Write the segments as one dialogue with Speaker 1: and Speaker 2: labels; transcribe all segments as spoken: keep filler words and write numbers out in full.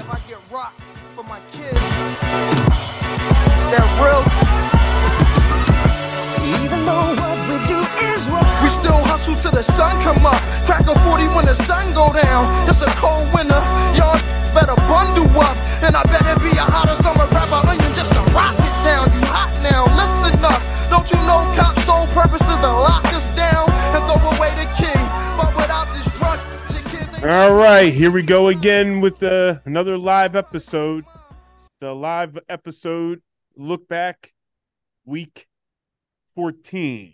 Speaker 1: I get rocked for my kids. Is that real?
Speaker 2: Even though what we do is wrong,
Speaker 1: we still hustle till the sun come up. Tackle forty when the sun go down. It's a cold winter, y'all better bundle up. And I better be a hotter summer rapper onion just to rock it down. You hot now, listen up. Don't you know cops' sole purpose is to lock us down and throw away the key? But without this drug, your kids ain't...
Speaker 3: All right, here we go again with uh, another live episode. The live episode look back week fourteen.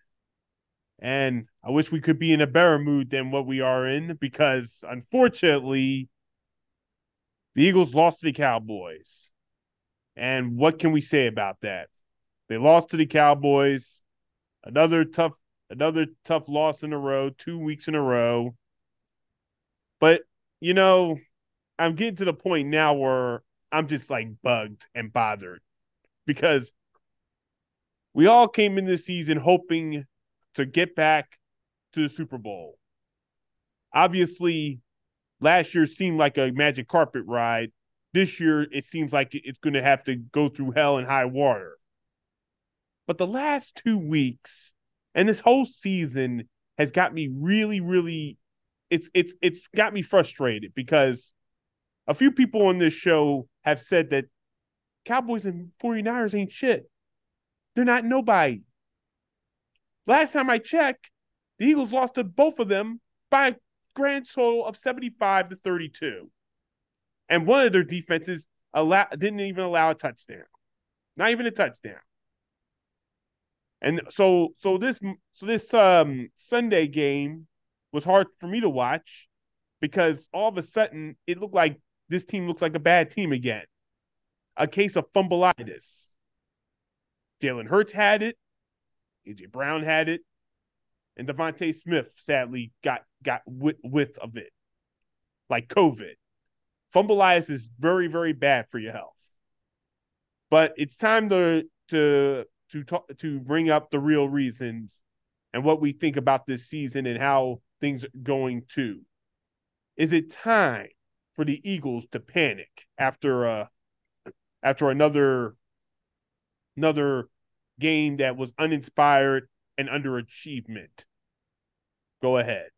Speaker 3: And I wish we could be in a better mood than what we are in, because unfortunately the Eagles lost to the Cowboys. And what can we say about that? They lost to the Cowboys. Another tough another tough loss in a row, two weeks in a row. But, you know, I'm getting to the point now where I'm just like bugged and bothered, because we all came in this season hoping to get back to the Super Bowl. Obviously, last year seemed like a magic carpet ride. This year, it seems like it's going to have to go through hell and high water. But the last two weeks and this whole season has got me really, really, it's it's it's got me frustrated, because a few people on this show have said that Cowboys and 49ers ain't shit. They're not nobody. Last time I checked, the Eagles lost to both of them by a grand total of seventy-five to thirty-two. And one of their defenses allow, didn't even allow a touchdown. Not even a touchdown. And so so this so this um, Sunday game was hard for me to watch, because all of a sudden it looked like this team looks like a bad team again. A case of fumbleitis. Jalen Hurts had it. A J Brown had it, and Devontae Smith sadly got got with, with of it, like COVID. Fumbleitis is very, very bad for your health. But it's time to to to talk, to bring up the real reasons and what we think about this season and how things are going to. Is it time for the Eagles to panic after uh after another another game that was uninspired and underachievement? Go ahead.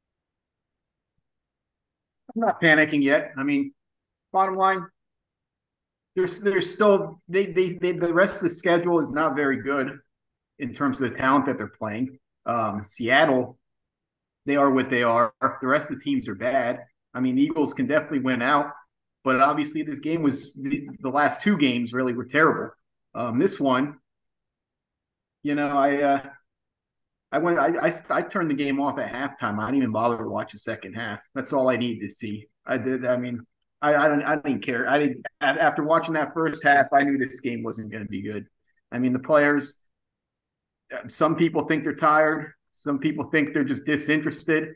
Speaker 4: I'm not panicking yet. I mean, bottom line, there's there's still they, they they the rest of the schedule is not very good in terms of the talent that they're playing. Um, Seattle, they are what they are. The rest of the teams are bad. I mean, the Eagles can definitely win out, but obviously this game was the, the last two games really were terrible. Um, this one, you know, I uh, I went I, I I turned the game off at halftime. I didn't even bother to watch the second half. That's all I needed to see. I did. I mean, I I didn't I didn't care. I didn't after watching that first half. I knew this game wasn't going to be good. I mean, the players. Some people think they're tired. Some people think they're just disinterested.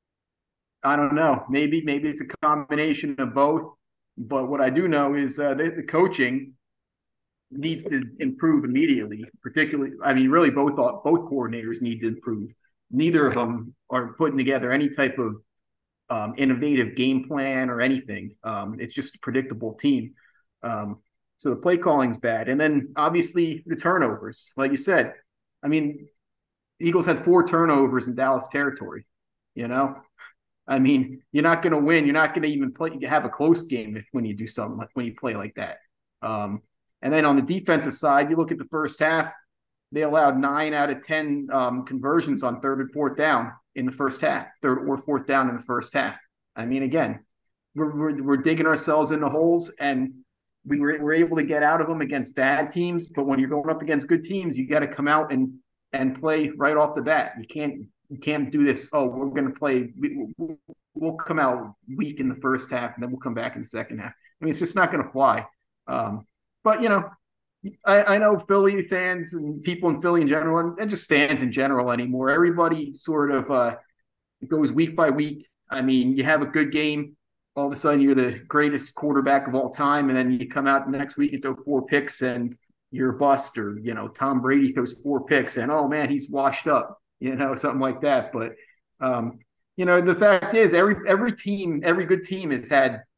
Speaker 4: I don't know. Maybe maybe it's a combination of both. But what I do know is uh, the, the coaching needs to improve immediately. Particularly, I mean, really both both coordinators need to improve. Neither of them are putting together any type of um, innovative game plan or anything. Um, it's just a predictable team. Um, so the play calling's bad, and then obviously the turnovers, like you said. I mean, the Eagles had four turnovers in Dallas territory. You know, I mean, you're not going to win. You're not going to even play. You have a close game if, when you do something like when you play like that. Um, and then on the defensive side, you look at the first half. They allowed nine out of ten um, conversions on third and fourth down in the first half, third or fourth down in the first half. I mean, again, we're we're, we're digging ourselves in the holes, and we were, we're able to get out of them against bad teams. But when you're going up against good teams, you got to come out and and play right off the bat. You can't you can't do this. Oh, we're going to play. We, we'll come out weak in the first half, and then we'll come back in the second half. I mean, it's just not going to fly. Um, but you know, I, I know Philly fans and people in Philly in general, and, and just fans in general anymore. Everybody sort of uh, goes week by week. I mean, you have a good game. All of a sudden, you're the greatest quarterback of all time, and then you come out the next week and throw four picks, and you're a bust. Or you know, Tom Brady throws four picks, and oh man, he's washed up. You know, something like that. But um, you know, the fact is, every every team, every good team has had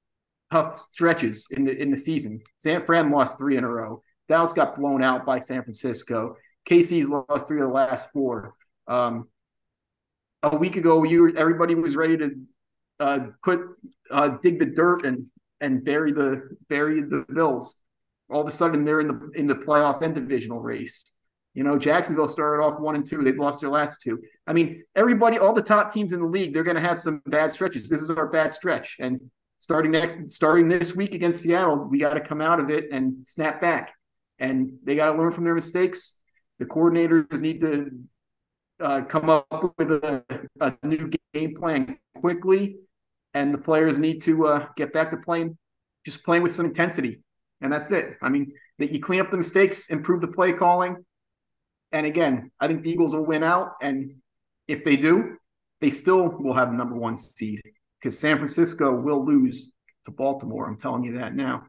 Speaker 4: tough stretches in the in the season. San Fran lost three in a row. Dallas got blown out by San Francisco. K C's lost three of the last four. Um, a week ago, you everybody was ready to uh, put uh, dig the dirt and and bury the bury the Bills. All of a sudden, they're in the in the playoff and divisional race. You know, Jacksonville started off one and two. They've lost their last two. I mean, everybody, all the top teams in the league, they're going to have some bad stretches. This is our bad stretch, and starting next, starting this week against Seattle, we got to come out of it and snap back. And they got to learn from their mistakes. The coordinators need to uh, come up with a, a new game plan quickly, and the players need to uh, get back to playing, just playing with some intensity. And that's it. I mean, that you clean up the mistakes, improve the play calling. And again, I think the Eagles will win out. And if they do, they still will have the number one seed because San Francisco will lose to Baltimore. I'm telling you that now.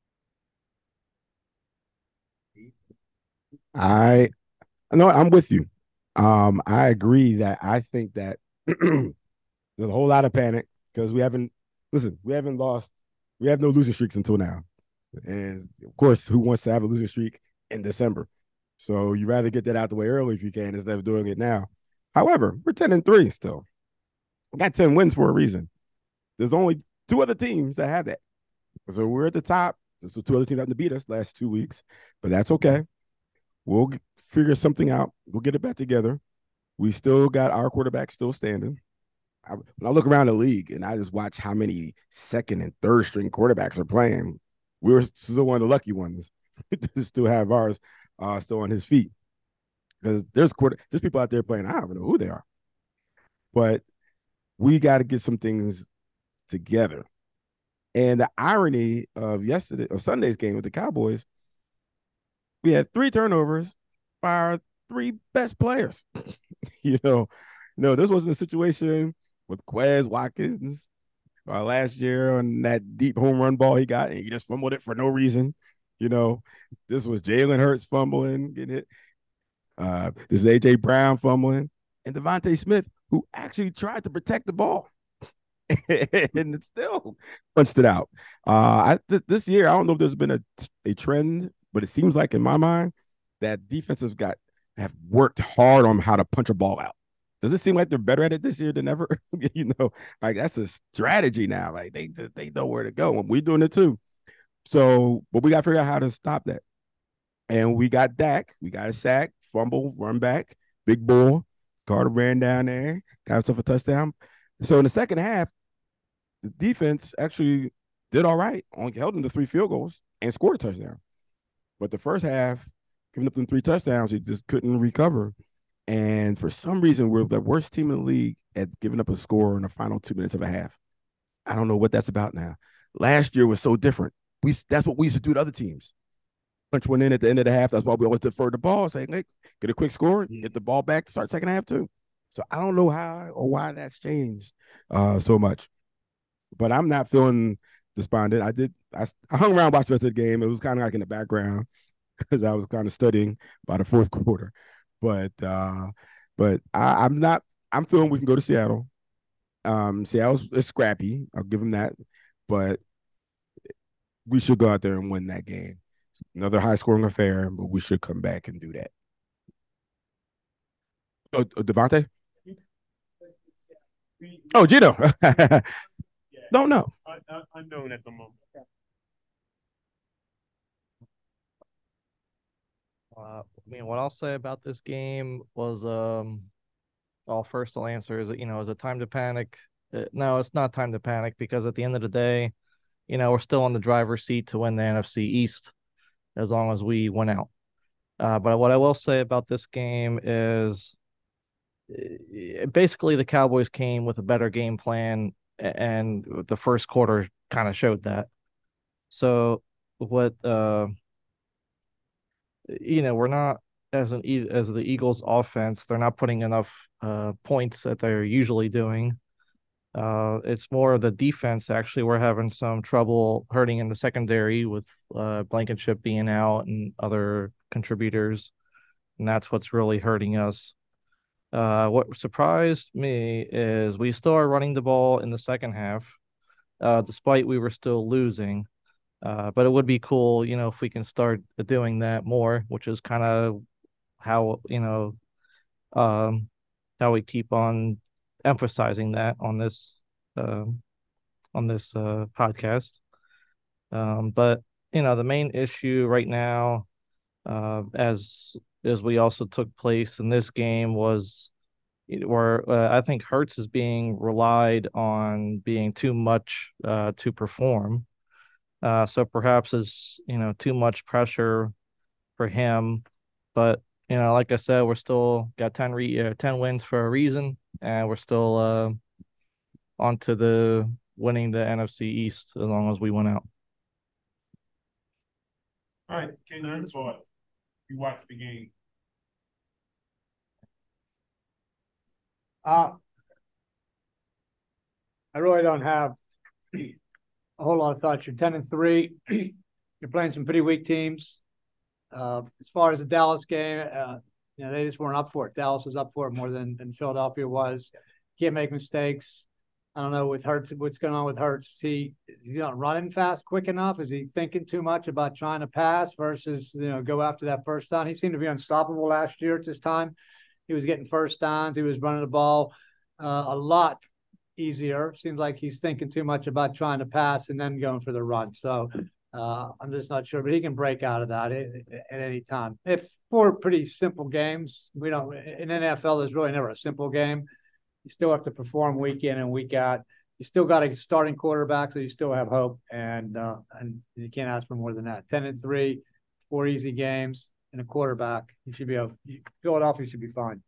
Speaker 5: I no, I'm with you. Um, I agree that I think that there's a whole lot of panic because we haven't listen, we haven't lost, we have no losing streaks until now. And of course, who wants to have a losing streak in December? So you rather get that out the way early if you can instead of doing it now. However, we're ten and three still. We got ten wins for a reason. There's only two other teams that have that. So we're at the top. There's two other teams that have to beat us last two weeks, but that's okay. We'll figure something out. We'll get it back together. We still got our quarterback still standing. I, when I look around the league and I just watch how many second and third string quarterbacks are playing, we're still one of the lucky ones to still have ours uh, still on his feet. Because there's quarter, there's people out there playing, I don't even know who they are. But we got to get some things together. And the irony of yesterday or Sunday's game with the Cowboys, we had three turnovers by our three best players. you know, no, this wasn't a situation with Quez Watkins uh, last year on that deep home run ball he got, and he just fumbled it for no reason. You know, this was Jalen Hurts fumbling, getting hit. Uh, this is A J Brown fumbling, and Devontae Smith, who actually tried to protect the ball. and it still punched it out. Uh, I th- this year, I don't know if there's been a, a trend, but it seems like in my mind that defenses got have worked hard on how to punch a ball out. Does it seem like they're better at it this year than ever? you know, like that's a strategy now. Like they they know where to go, and we're doing it too. So, but we got to figure out how to stop that. And we got Dak. We got a sack, fumble, run back, big ball. Carter ran down there, got himself a touchdown. So in the second half, the defense actually did all right, only held them to three field goals and scored a touchdown. But the first half, giving up them three touchdowns, he just couldn't recover. And for some reason, we're the worst team in the league at giving up a score in the final two minutes of a half. I don't know what that's about now. Last year was so different. We That's what we used to do to other teams. Punch one in at the end of the half. That's why we always defer the ball, say, hey, get a quick score, get the ball back, start second half too. So I don't know how or why that's changed uh, so much. But I'm not feeling despondent. I did. I, I hung around, watched the rest of the game. It was kind of like in the background because I was kind of studying by the fourth quarter. But uh, but I, I'm not. I'm feeling we can go to Seattle. Um, Seattle's is scrappy. I'll give them that. But we should go out there and win that game. Another high-scoring affair, but we should come back and do that. Oh, uh, Devontae? Oh, Gino. Don't know.
Speaker 3: Unknown at the moment.
Speaker 6: Uh, I mean, what I'll say about this game was, um, well, first I'll answer is, you know, is it time to panic? Uh, no, it's not time to panic because at the end of the day, you know, we're still on the driver's seat to win the N F C East as long as we win out. Uh, but what I will say about this game is uh, basically the Cowboys came with a better game plan, and the first quarter kind of showed that. So what, uh, you know, we're not as an as the Eagles offense, they're not putting enough uh, points that they're usually doing. Uh, it's more of the defense. Actually, we're having some trouble hurting in the secondary with uh, Blankenship being out and other contributors, and that's what's really hurting us. Uh, what surprised me is we still are running the ball in the second half. uh, despite we were still losing. Uh, but it would be cool, you know, if we can start doing that more, which is kind of how, you know, um, how we keep on emphasizing that on this um, on this uh, podcast. Um, but you know, the main issue right now, uh, as as we also took place in this game, was where uh, I think Hertz is being relied on being too much uh, to perform. Uh, so perhaps is you know too much pressure for him. But you know, like I said, we're still got ten re uh, ten wins for a reason, and we're still uh, on to the winning the N F C East as long as we win out.
Speaker 3: All right, Ken, your thought. You watched the game.
Speaker 7: Uh, I really don't have a whole lot of thoughts. You're ten and three. You're playing some pretty weak teams. Uh, as far as the Dallas game, uh, you know, they just weren't up for it. Dallas was up for it more than, than Philadelphia was. Can't make mistakes. I don't know with Hurts, what's going on with Hurts. Is he is he not running fast quick enough? Is he thinking too much about trying to pass versus, you know, go after that first down? He seemed to be unstoppable last year at this time. He was getting first downs. He was running the ball uh, a lot easier. Seems like he's thinking too much about trying to pass and then going for the run. So uh, I'm just not sure, but he can break out of that at, at any time. If four pretty simple games, we don't in N F L. There's really never a simple game. You still have to perform week in and week out. You still got a starting quarterback, so you still have hope, and uh, and you can't ask for more than that. Ten and three, four easy games, and a quarterback. You should be able. Philadelphia should be fine.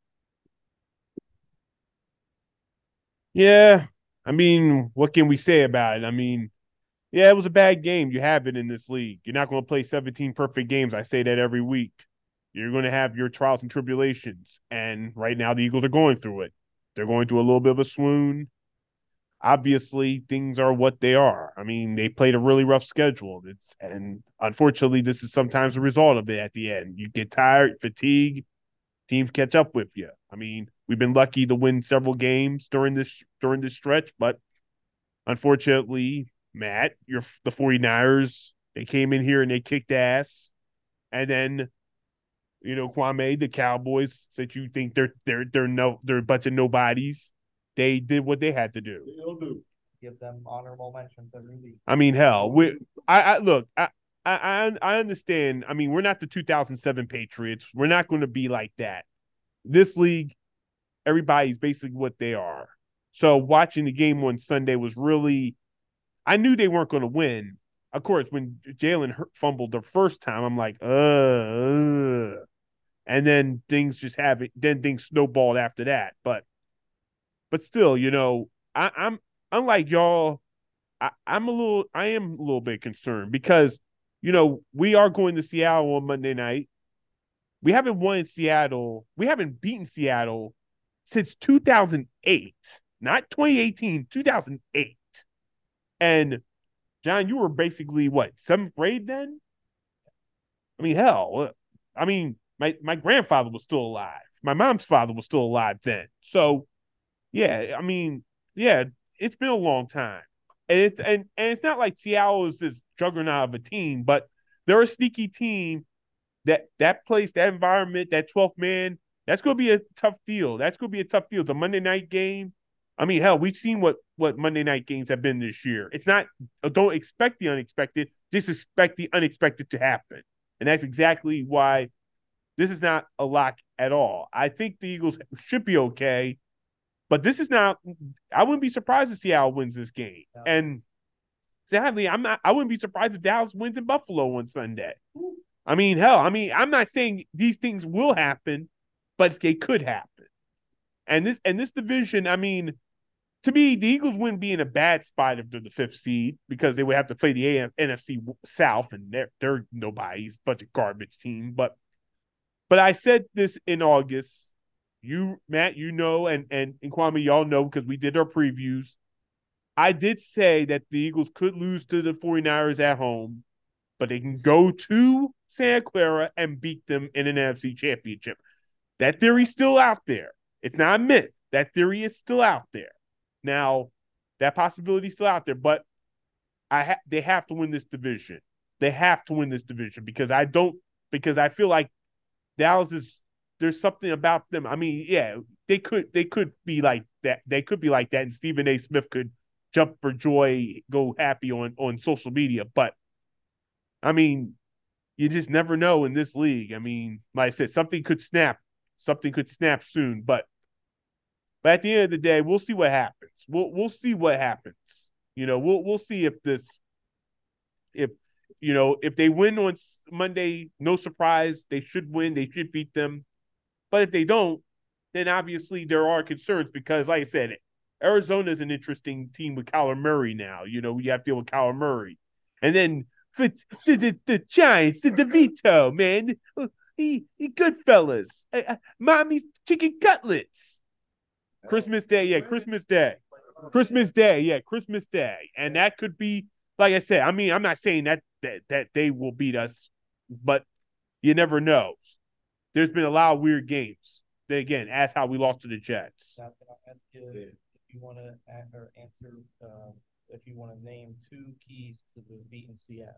Speaker 3: Yeah, I mean, what can we say about it? I mean, yeah, it was a bad game. You have it in this league. You're not going to play seventeen perfect games. I say that every week. You're going to have your trials and tribulations, and right now the Eagles are going through it. They're going through a little bit of a swoon. Obviously, things are what they are. I mean, they played a really rough schedule. It's and unfortunately, this is sometimes the result of it at the end. You get tired, fatigue, teams catch up with you. I mean, we've been lucky to win several games during this during this stretch, but unfortunately, Matt, you're the 49ers, they came in here and they kicked ass. And then You know, Kwame, the Cowboys, that you think they're they're they're no they're a bunch of nobodies. They did what they had to do.
Speaker 6: They'll do. Give them honorable mentions every week.
Speaker 3: I mean, hell, we I, I look, I, I I understand. I mean, we're not the two thousand seven Patriots. We're not going to be like that. This league, everybody's basically what they are. So watching the game on Sunday was really, I knew they weren't going to win. Of course, when Jalen fumbled the first time, I'm like, uh, uh. And then things just have it. Then things snowballed after that. But, but still, you know, I, I'm unlike y'all. I, I'm a little. I am a little bit concerned because, you know, we are going to Seattle on Monday night. We haven't won Seattle. We haven't beaten Seattle since two thousand eight, not twenty eighteen, two thousand eight. And John, you were basically what, seventh grade then? I mean, hell, I mean. My my grandfather was still alive. My mom's father was still alive then. So, yeah, I mean, yeah, it's been a long time. And it's, and, and it's not like Seattle is this juggernaut of a team, but they're a sneaky team that that place, that environment, that twelfth man, that's going to be a tough deal. That's going to be a tough deal. It's a Monday night game. I mean, hell, we've seen what, what Monday night games have been this year. It's not, don't expect the unexpected, just expect the unexpected to happen. And that's exactly why this is not a lock at all. I think the Eagles should be okay, but this is not – I wouldn't be surprised if Seattle wins this game. Yeah. And sadly, I'm not – I wouldn't be surprised if Dallas wins in Buffalo on Sunday. I mean, hell, I mean, I'm not saying these things will happen, but they could happen. And this and this division, I mean, to me, the Eagles wouldn't be in a bad spot if they're the fifth seed because they would have to play the N F C South, and they're, they're nobody's bunch of garbage team. But – But I said this in August. You, Matt, you know, and, and, and Kwame, y'all know because we did our previews. I did say that the Eagles could lose to the 49ers at home, but they can go to Santa Clara and beat them in an N F C championship. That theory's still out there. It's not a myth. That theory is still out there. Now, That possibility is still out there, but I ha- they have to win this division. They have to win this division because I don't because I feel like Dallas is there's something about them. I mean, yeah, they could they could be like that. They could be like that, and Stephen A. Smith could jump for joy, go happy on on social media. But I mean, you just never know in this league. I mean, like I said, something could snap. Something could snap soon. But but at the end of the day, we'll see what happens. We'll we'll see what happens. You know, we'll we'll see if this if you know if they win on Monday, no surprise. They should win. They should beat them. But if they don't, then obviously there are concerns because, like I said, Arizona is an interesting team with Kyler Murray now. You know, you have to deal with Kyler Murray. And then the, the, the, the Giants, the DeVito, man. He, he good fellas. Uh, uh, mommy's chicken cutlets. Christmas Day, yeah, Christmas Day. Christmas Day, yeah, Christmas Day. And that could be, like I said, I mean, I'm not saying that that, that they will beat us, but you never know. There's been a lot of weird games. Then again, ask how we lost to the Jets.
Speaker 6: Now, can I ask you if you want to or answer uh, if you want to name two keys to the beating Seattle?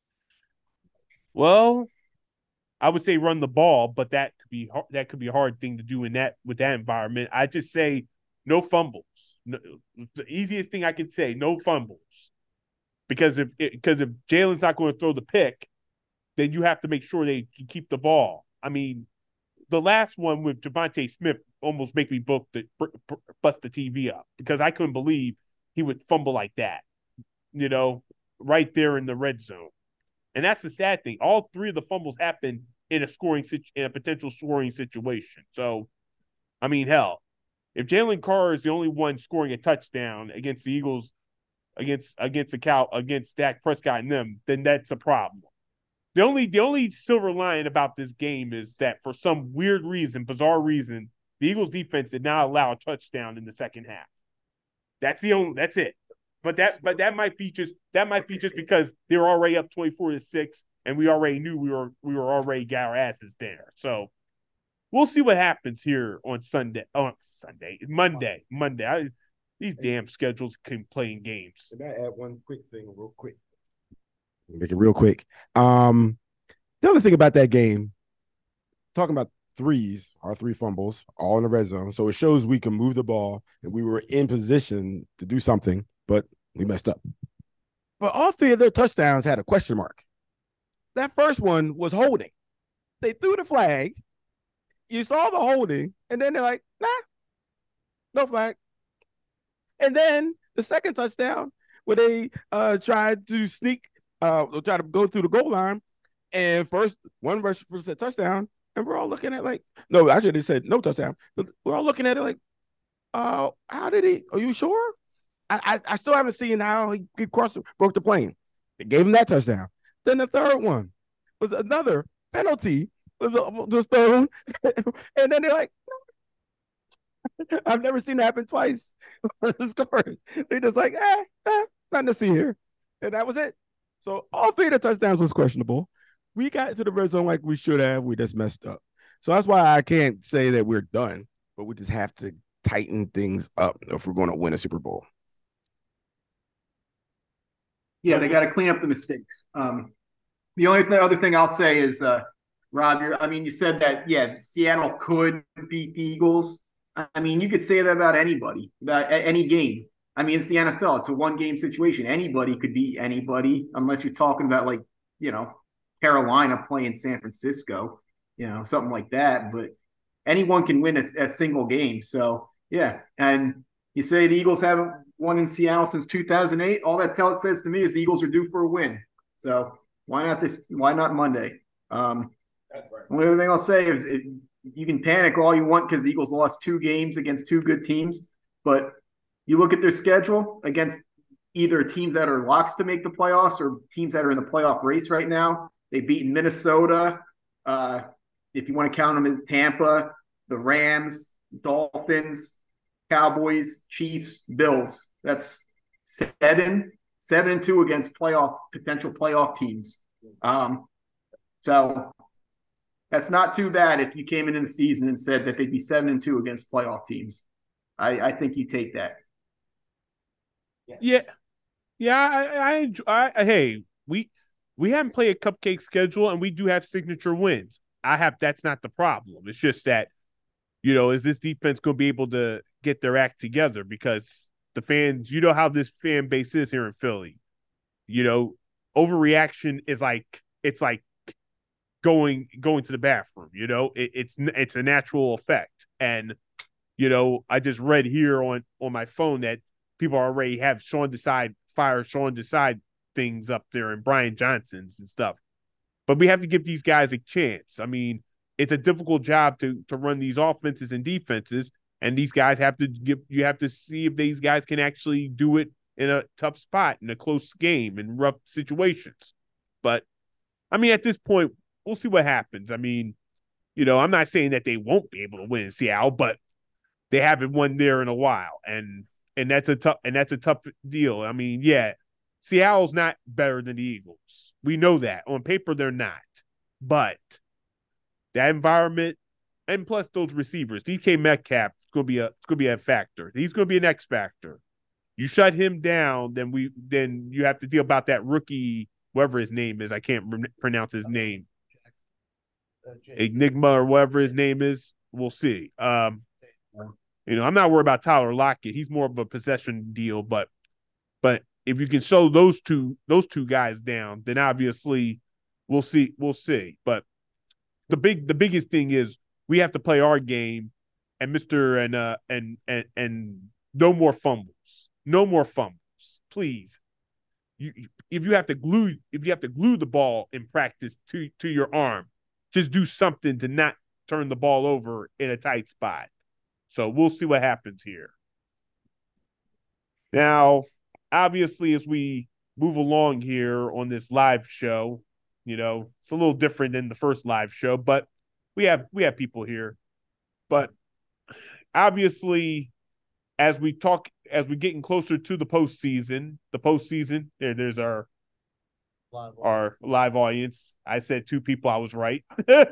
Speaker 3: Well, I would say run the ball, but that could be that could be a hard thing to do in that with that environment. I just say no fumbles. No, the easiest thing I can say, no fumbles, because if because if Jalen's not going to throw the pick, then you have to make sure they can keep the ball. I mean, the last one with Devontae Smith almost make me book the bust the T V up because I couldn't believe he would fumble like that, you know, right there in the red zone. And that's the sad thing. All three of the fumbles happened in a scoring in a potential scoring situation. So, I mean, hell, if Jalen Carr is the only one scoring a touchdown against the Eagles, against against the Cow against Dak Prescott and them, then that's a problem. The only the only silver lining about this game is that for some weird reason, bizarre reason, the Eagles defense did not allow a touchdown in the second half. That's the only that's it. But that but that might be just that might be just because they were already up twenty-four to six and we already knew we were we were already got our asses there. So we'll see what happens here on Sunday. Oh, Sunday, Monday, Monday. I, these damn schedules can play in games.
Speaker 5: Can I add one quick thing real quick? Make it real quick. Um, the other thing about that game, talking about threes, our three fumbles, all in the red zone. So it shows we can move the ball and we were in position to do something, but we messed up. But all three of their touchdowns had a question mark. That first one was holding. They threw the flag. You saw the holding, and then they're like, nah, no flag. And then the second touchdown, where they uh, tried to sneak Uh, they'll try to go through the goal line, and first one rush for a touchdown, and we're all looking at like, no, I should have said no touchdown. But we're all looking at it like, uh, how did he? Are you sure? I I, I still haven't seen how he, he crossed broke the plane. They gave him that touchdown. Then the third one was another penalty was was thrown, and then they're like, no. I've never seen it happen twice. The scores. They just like, eh, eh, nothing to see here, and that was it. So all three of the touchdowns was questionable. We got to the red zone like we should have. We just messed up. So that's why I can't say that we're done, but we just have to tighten things up if we're going to win a Super Bowl.
Speaker 4: Yeah, they got to clean up the mistakes. Um, the only th- other thing I'll say is, uh, Rob, you're, I mean, you said that, yeah, Seattle could beat the Eagles. I mean, you could say that about anybody, about a- any game. I mean, it's the N F L. It's a one-game situation. Anybody could beat anybody unless you're talking about, like, you know, Carolina playing San Francisco, you know, something like that. But anyone can win a, a single game. So, yeah. And you say the Eagles haven't won in Seattle since two thousand eight. All that tell it says to me is the Eagles are due for a win. So why not this? Why not Monday? Um, That's right. Only other thing I'll say is it, you can panic all you want because the Eagles lost two games against two good teams, but you look at their schedule against either teams that are locks to make the playoffs or teams that are in the playoff race right now. They've beaten Minnesota. Uh, if you want to count them as Tampa, the Rams, Dolphins, Cowboys, Chiefs, Bills. That's seven, seven and two against playoff potential playoff teams. Um, so that's not too bad if you came into the season and said that they'd be seven and two against playoff teams. I, I think you take that.
Speaker 3: Yeah, yeah. I, I enjoy. I, hey, we we haven't played a cupcake schedule, and we do have signature wins. I have. That's not the problem. It's just that you know, is this defense going to be able to get their act together? Because the fans, you know how this fan base is here in Philly. You know, overreaction is like it's like going going to the bathroom. You know, it, it's it's a natural effect, and you know, I just read here on on my phone that people already have Sean Decide fire Sean Decide things up there and Brian Johnson's and stuff. But we have to give these guys a chance. I mean, it's a difficult job to to run these offenses and defenses, and these guys have to give. You have to see if these guys can actually do it in a tough spot, in a close game, in rough situations. But I mean, at this point, we'll see what happens. I mean, you know, I'm not saying that they won't be able to win in Seattle, but they haven't won there in a while, and and that's a tough and that's a tough deal. I mean, yeah, Seattle's not better than the Eagles. We know that on paper they're not, but that environment and plus those receivers, D K Metcalf is going to be a it's going to be a factor. He's going to be an X factor. You shut him down, then we then you have to deal about that rookie, whatever his name is. I can't re- pronounce his name. Enigma or whatever his name is. We'll see. Um, you know, I'm not worried about Tyler Lockett. He's more of a possession deal, but but if you can show those two those two guys down, then obviously we'll see we'll see. But the big the biggest thing is we have to play our game, and Mister and uh and and and no more fumbles, no more fumbles, please. You if you have to glue if you have to glue the ball in practice to to your arm, just do something to not turn the ball over in a tight spot. So we'll see what happens here. Now, obviously, as we move along here on this live show, you know, it's a little different than the first live show, but we have we have people here. But obviously, as we talk, as we're getting closer to the postseason, the postseason, there, there's our live our live audience. I said two people, I was right.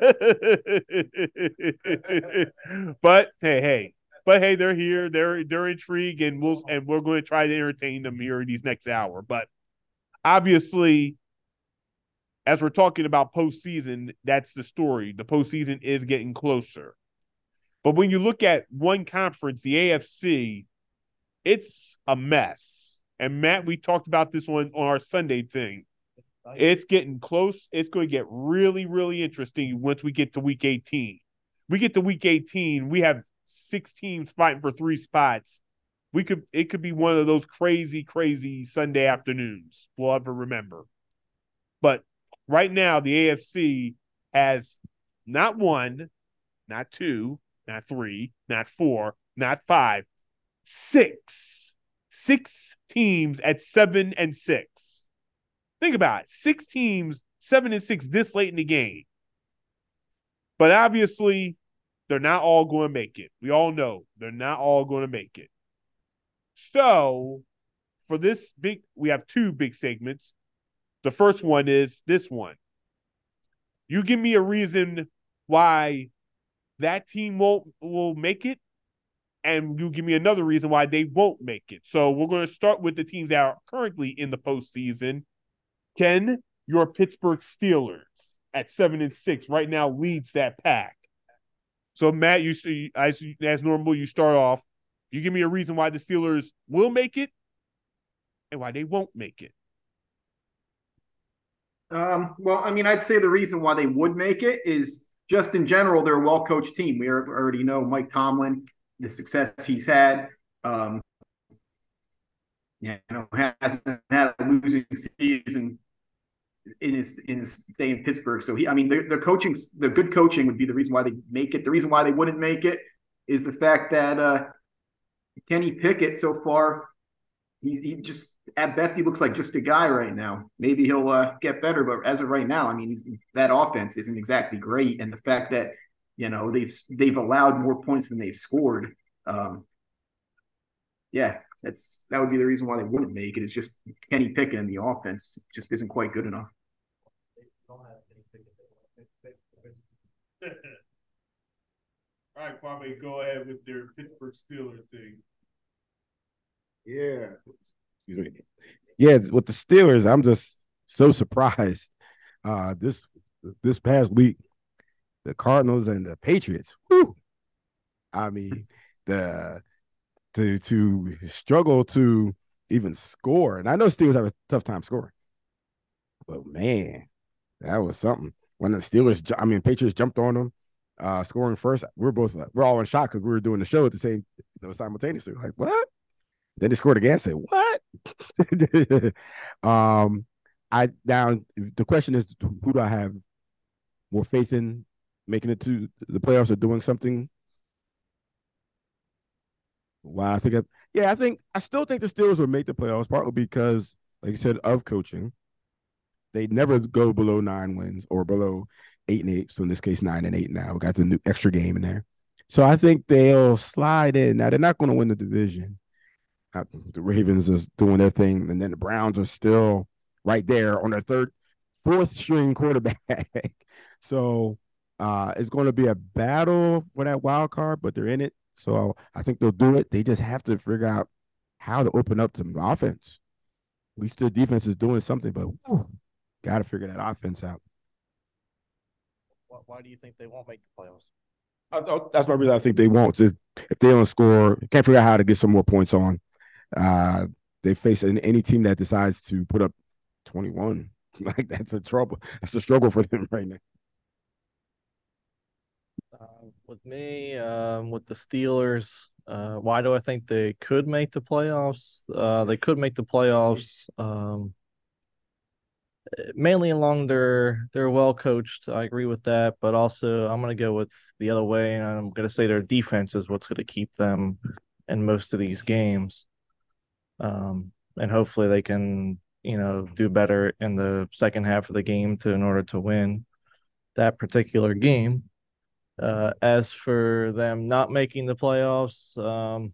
Speaker 3: But hey, hey, but hey, they're here. They're they're intrigued, and we'll and we're going to try to entertain them here in these next hour. But obviously, as we're talking about postseason, that's the story. The postseason is getting closer. But when you look at one conference, the A F C, it's a mess. And Matt, we talked about this on, on our Sunday thing. It's getting close. It's going to get really, really interesting once we get to week eighteen. We get to week eighteen, we have six teams fighting for three spots. We could it could be one of those crazy, crazy Sunday afternoons we'll ever remember. But right now, the A F C has not one, not two, not three, not four, not five, six. Six teams at seven and six. Think about it. Six teams, seven and six this late in the game. But obviously, they're not all going to make it. We all know they're not all going to make it. So, for this big, we have two big segments. The first one is this one. You give me a reason why that team won't will make it, and you give me another reason why they won't make it. So we're going to start with the teams that are currently in the postseason. Ken, your Pittsburgh Steelers at seven and six right now leads that pack. So Matt, you see, as as normal, you start off. You give me a reason why the Steelers will make it, and why they won't make it.
Speaker 4: Um, well, I mean, I'd say the reason why they would make it is just in general, they're a well-coached team. We already know Mike Tomlin, the success he's had. Um, you know, hasn't had a losing season in his in his stay in Pittsburgh. So he, I mean, the, the coaching, the good coaching would be the reason why they make it. The reason why they wouldn't make it is the fact that uh, Kenny Pickett so far, he's he just at best he looks like just a guy right now. Maybe he'll uh, get better, but as of right now, I mean, he's, that offense isn't exactly great, and the fact that you know they've they've allowed more points than they've scored. Um, yeah, that's that would be the reason why they wouldn't make it. It's just Kenny Pickett and the offense just isn't quite good enough.
Speaker 3: All right, Kwame, go ahead with their Pittsburgh Steelers thing.
Speaker 8: Yeah,
Speaker 5: Yeah, with the Steelers, I'm just so surprised. Uh, this this past week, the Cardinals and the Patriots. Whew, I mean, the to to struggle to even score, and I know Steelers have a tough time scoring, but man, that was something. When the Steelers, I mean, Patriots jumped on them, uh, scoring first. We're both like, we're all in shock because we were doing the show at the same, you know, simultaneously. Like what? Then they scored again. I said what? um, I now the question is, who do I have more faith in making it to the playoffs or doing something? Wow, I think, I, yeah, I think I still think the Steelers will make the playoffs, partly because, like you said, of coaching. They never go below nine wins or below eight and eight. So in this case, nine and eight now. We got the new extra game in there. So I think they'll slide in. Now they're not going to win the division. Uh, The Ravens is doing their thing, and then the Browns are still right there on their third, fourth string quarterback. So uh, it's going to be a battle for that wild card, but they're in it. So I think they'll do it. They just have to figure out how to open up some offense. At least the defense is doing something, but got to figure that offense out.
Speaker 6: Why, why do you think they won't make the playoffs?
Speaker 5: I, I, that's my reason I think they won't. If, if they don't score, can't figure out how to get some more points on. Uh, they face an, any team that decides to put up twenty-one. Like that's a trouble. That's a struggle for them right now.
Speaker 6: Uh, with me, um, with the Steelers, uh, why do I think they could make the playoffs? Uh, they could make the playoffs. Um, mainly along their they're well coached. I agree with that, but also I'm gonna go with the other way, and I'm gonna say their defense is what's gonna keep them in most of these games. Um, and hopefully they can, you know, do better in the second half of the game to in order to win that particular game. Uh, as for them not making the playoffs, um,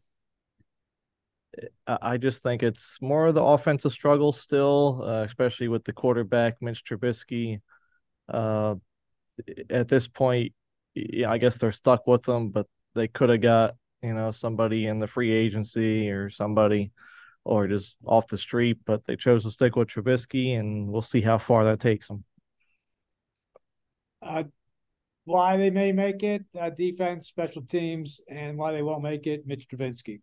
Speaker 6: I I just think it's more of the offensive struggle still, uh, especially with the quarterback Mitch Trubisky. Uh, at this point, yeah, I guess they're stuck with them, but they could have got, you know, somebody in the free agency or somebody or just off the street, but they chose to stick with Trubisky, and we'll see how far that takes them.
Speaker 7: Uh, why they may make it, uh, defense, special teams, and why they won't make it, Mitch Trubisky.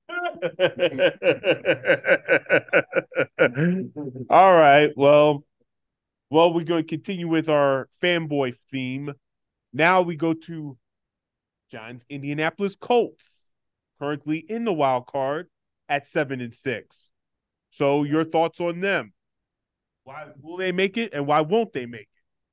Speaker 3: All right. Well, well, we're going to continue with our fanboy theme. Now we go to John's Indianapolis Colts, currently in the wild card at seven and six. So, your thoughts on them? Why will they make it, and why won't they make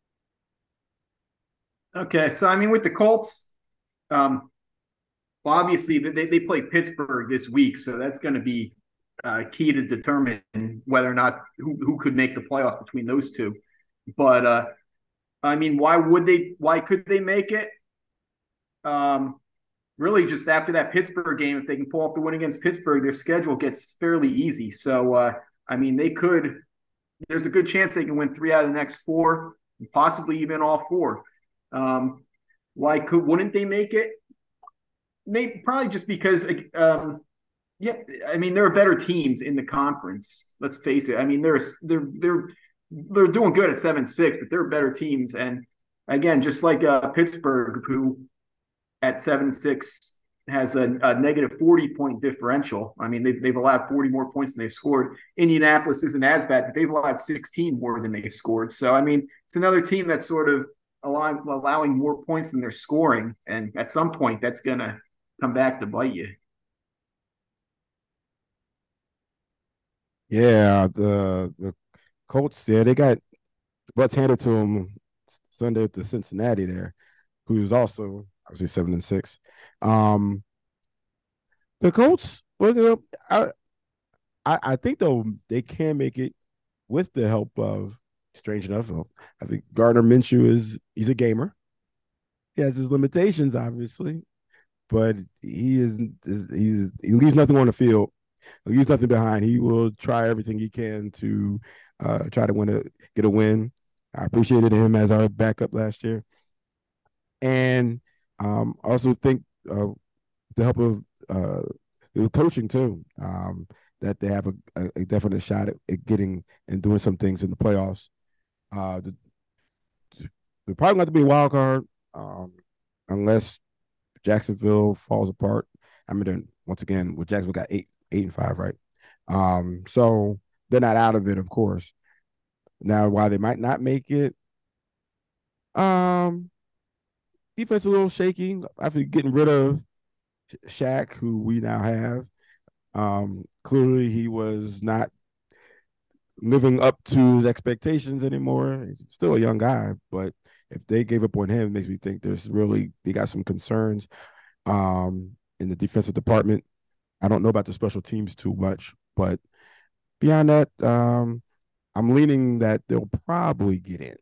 Speaker 3: it?
Speaker 4: Okay, so I mean, with the Colts, um, well, obviously they they play Pittsburgh this week, so that's going to be uh, key to determine whether or not who who could make the playoffs between those two. But uh, I mean, why would they? Why could they make it? Um, really, just after that Pittsburgh game, if they can pull off the win against Pittsburgh, their schedule gets fairly easy. So uh, I mean, they could. There's a good chance they can win three out of the next four, possibly even all four. Um, why could wouldn't they make it? Maybe probably just because, um, yeah. I mean, there are better teams in the conference. Let's face it. I mean, they're they're they're they're doing good at seven six, but they're better teams. And again, just like uh, Pittsburgh, who at seven six has a, a negative forty point differential. I mean, they've they've allowed forty more points than they've scored. Indianapolis isn't as bad, but they've allowed sixteen more than they've scored. So I mean, it's another team that's sort of allowing allowing more points than they're scoring, and at some point, that's gonna come back to bite you.
Speaker 5: Yeah, the the Colts, yeah, they got butts handed to them Sunday at the Cincinnati there, who's also obviously seven and six. Um, the Colts, well, you know, I, I I think though they can make it with the help of, strange enough, I think Gardner Minshew is he's a gamer. He has his limitations, obviously, but he is he's he leaves nothing on the field. He leaves nothing behind. He will try everything he can to uh, try to win a get a win. I appreciated him as our backup last year, and um, I also think uh, the help of uh, the coaching too. Um, that they have a, a, a definite shot at, at getting and doing some things in the playoffs. Uh, the, they're probably going to be a wild card um, unless Jacksonville falls apart. I mean, then once again, with Jacksonville got eight, eight and five, right? Um, so they're not out of it, of course. Now, why they might not make it, um, defense a little shaky after getting rid of Shaq, who we now have. Um, clearly, he was not living up to his expectations anymore. He's still a young guy, but if they gave up on him, it makes me think there's really they got some concerns um, in the defensive department. I don't know about the special teams too much, but beyond that, um, I'm leaning that they'll probably get in.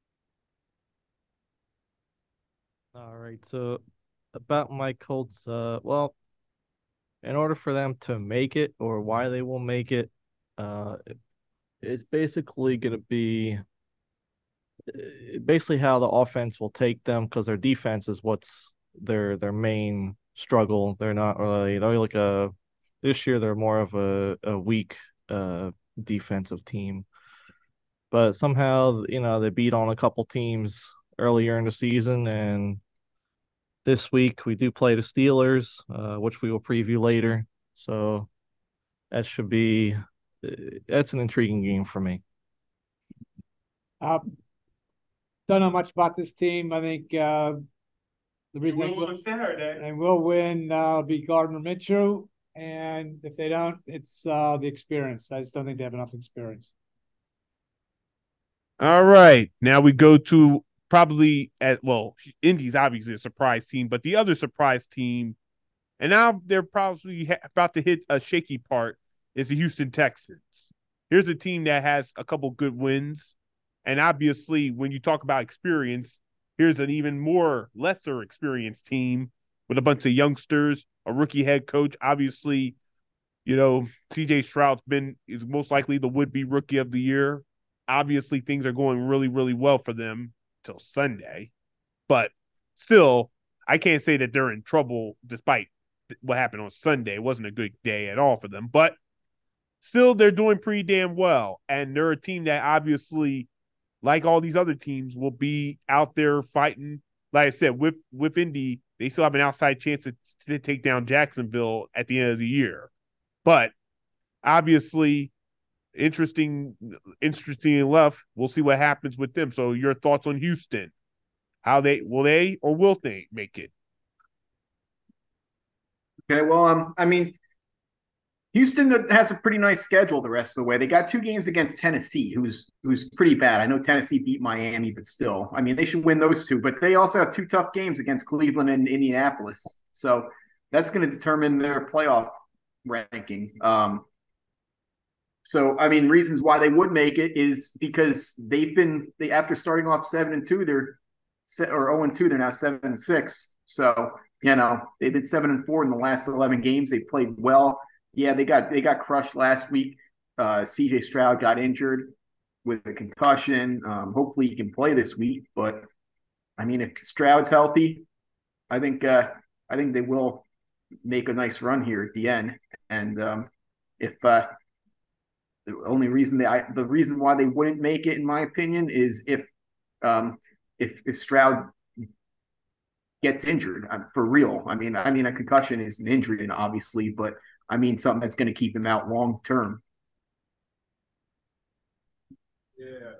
Speaker 6: All right. So about my Colts, uh, well, in order for them to make it or why they will make it, uh, it's basically going to be uh, basically how the offense will take them because their defense is what's their their main struggle. They're not really they're like a this year they're more of a, a weak uh defensive team. But somehow, you know, they beat on a couple teams earlier in the season, and this week we do play the Steelers, uh, which we will preview later. So that should be uh, that's an intriguing game for me.
Speaker 7: Uh, don't know much about this team. I think uh, the reason they will, they will win uh, will be Gardner Minshew, and if they don't, it's uh, the experience. I just don't think they have enough experience.
Speaker 3: All right. Now we go to probably at well, Indy's obviously a surprise team, but the other surprise team, and now they're probably ha- about to hit a shaky part, is the Houston Texans. Here's a team that has a couple good wins, and obviously, when you talk about experience, here's an even more lesser experienced team with a bunch of youngsters, a rookie head coach. Obviously, you know, C J Stroud's been is most likely the would-be rookie of the year. Obviously, things are going really, really well for them till Sunday. But still, I can't say that they're in trouble despite what happened on Sunday. It wasn't a good day at all for them. But still, they're doing pretty damn well. And they're a team that obviously, like all these other teams, will be out there fighting. Like I said, with, with Indy, they still have an outside chance to, to take down Jacksonville at the end of the year. But obviously, interesting, interesting enough, we'll see what happens with them. So your thoughts on Houston? How they will they or will they make it?
Speaker 4: Okay, well, um, I mean, Houston has a pretty nice schedule the rest of the way. They got two games against Tennessee, who's who's pretty bad. I know Tennessee beat Miami, but still, I mean, they should win those two. But they also have two tough games against Cleveland and Indianapolis, so that's going to determine their playoff ranking. Um, So, I mean, reasons why they would make it is because they've been they after starting off seven and two, they're or zero and two, they're now seven and six. So, you know, they've been seven and four in the last eleven games. They played well. Yeah, they got they got crushed last week. Uh, C J Stroud got injured with a concussion. Um, hopefully, he can play this week. But I mean, if Stroud's healthy, I think uh, I think they will make a nice run here at the end. And um, if uh, the only reason they, I, the reason why they wouldn't make it, in my opinion, is if, um, if, if Stroud gets injured uh, for real. I mean, I mean, a concussion is an injury, and obviously, but I mean something that's going to keep him out long term.
Speaker 3: Yeah.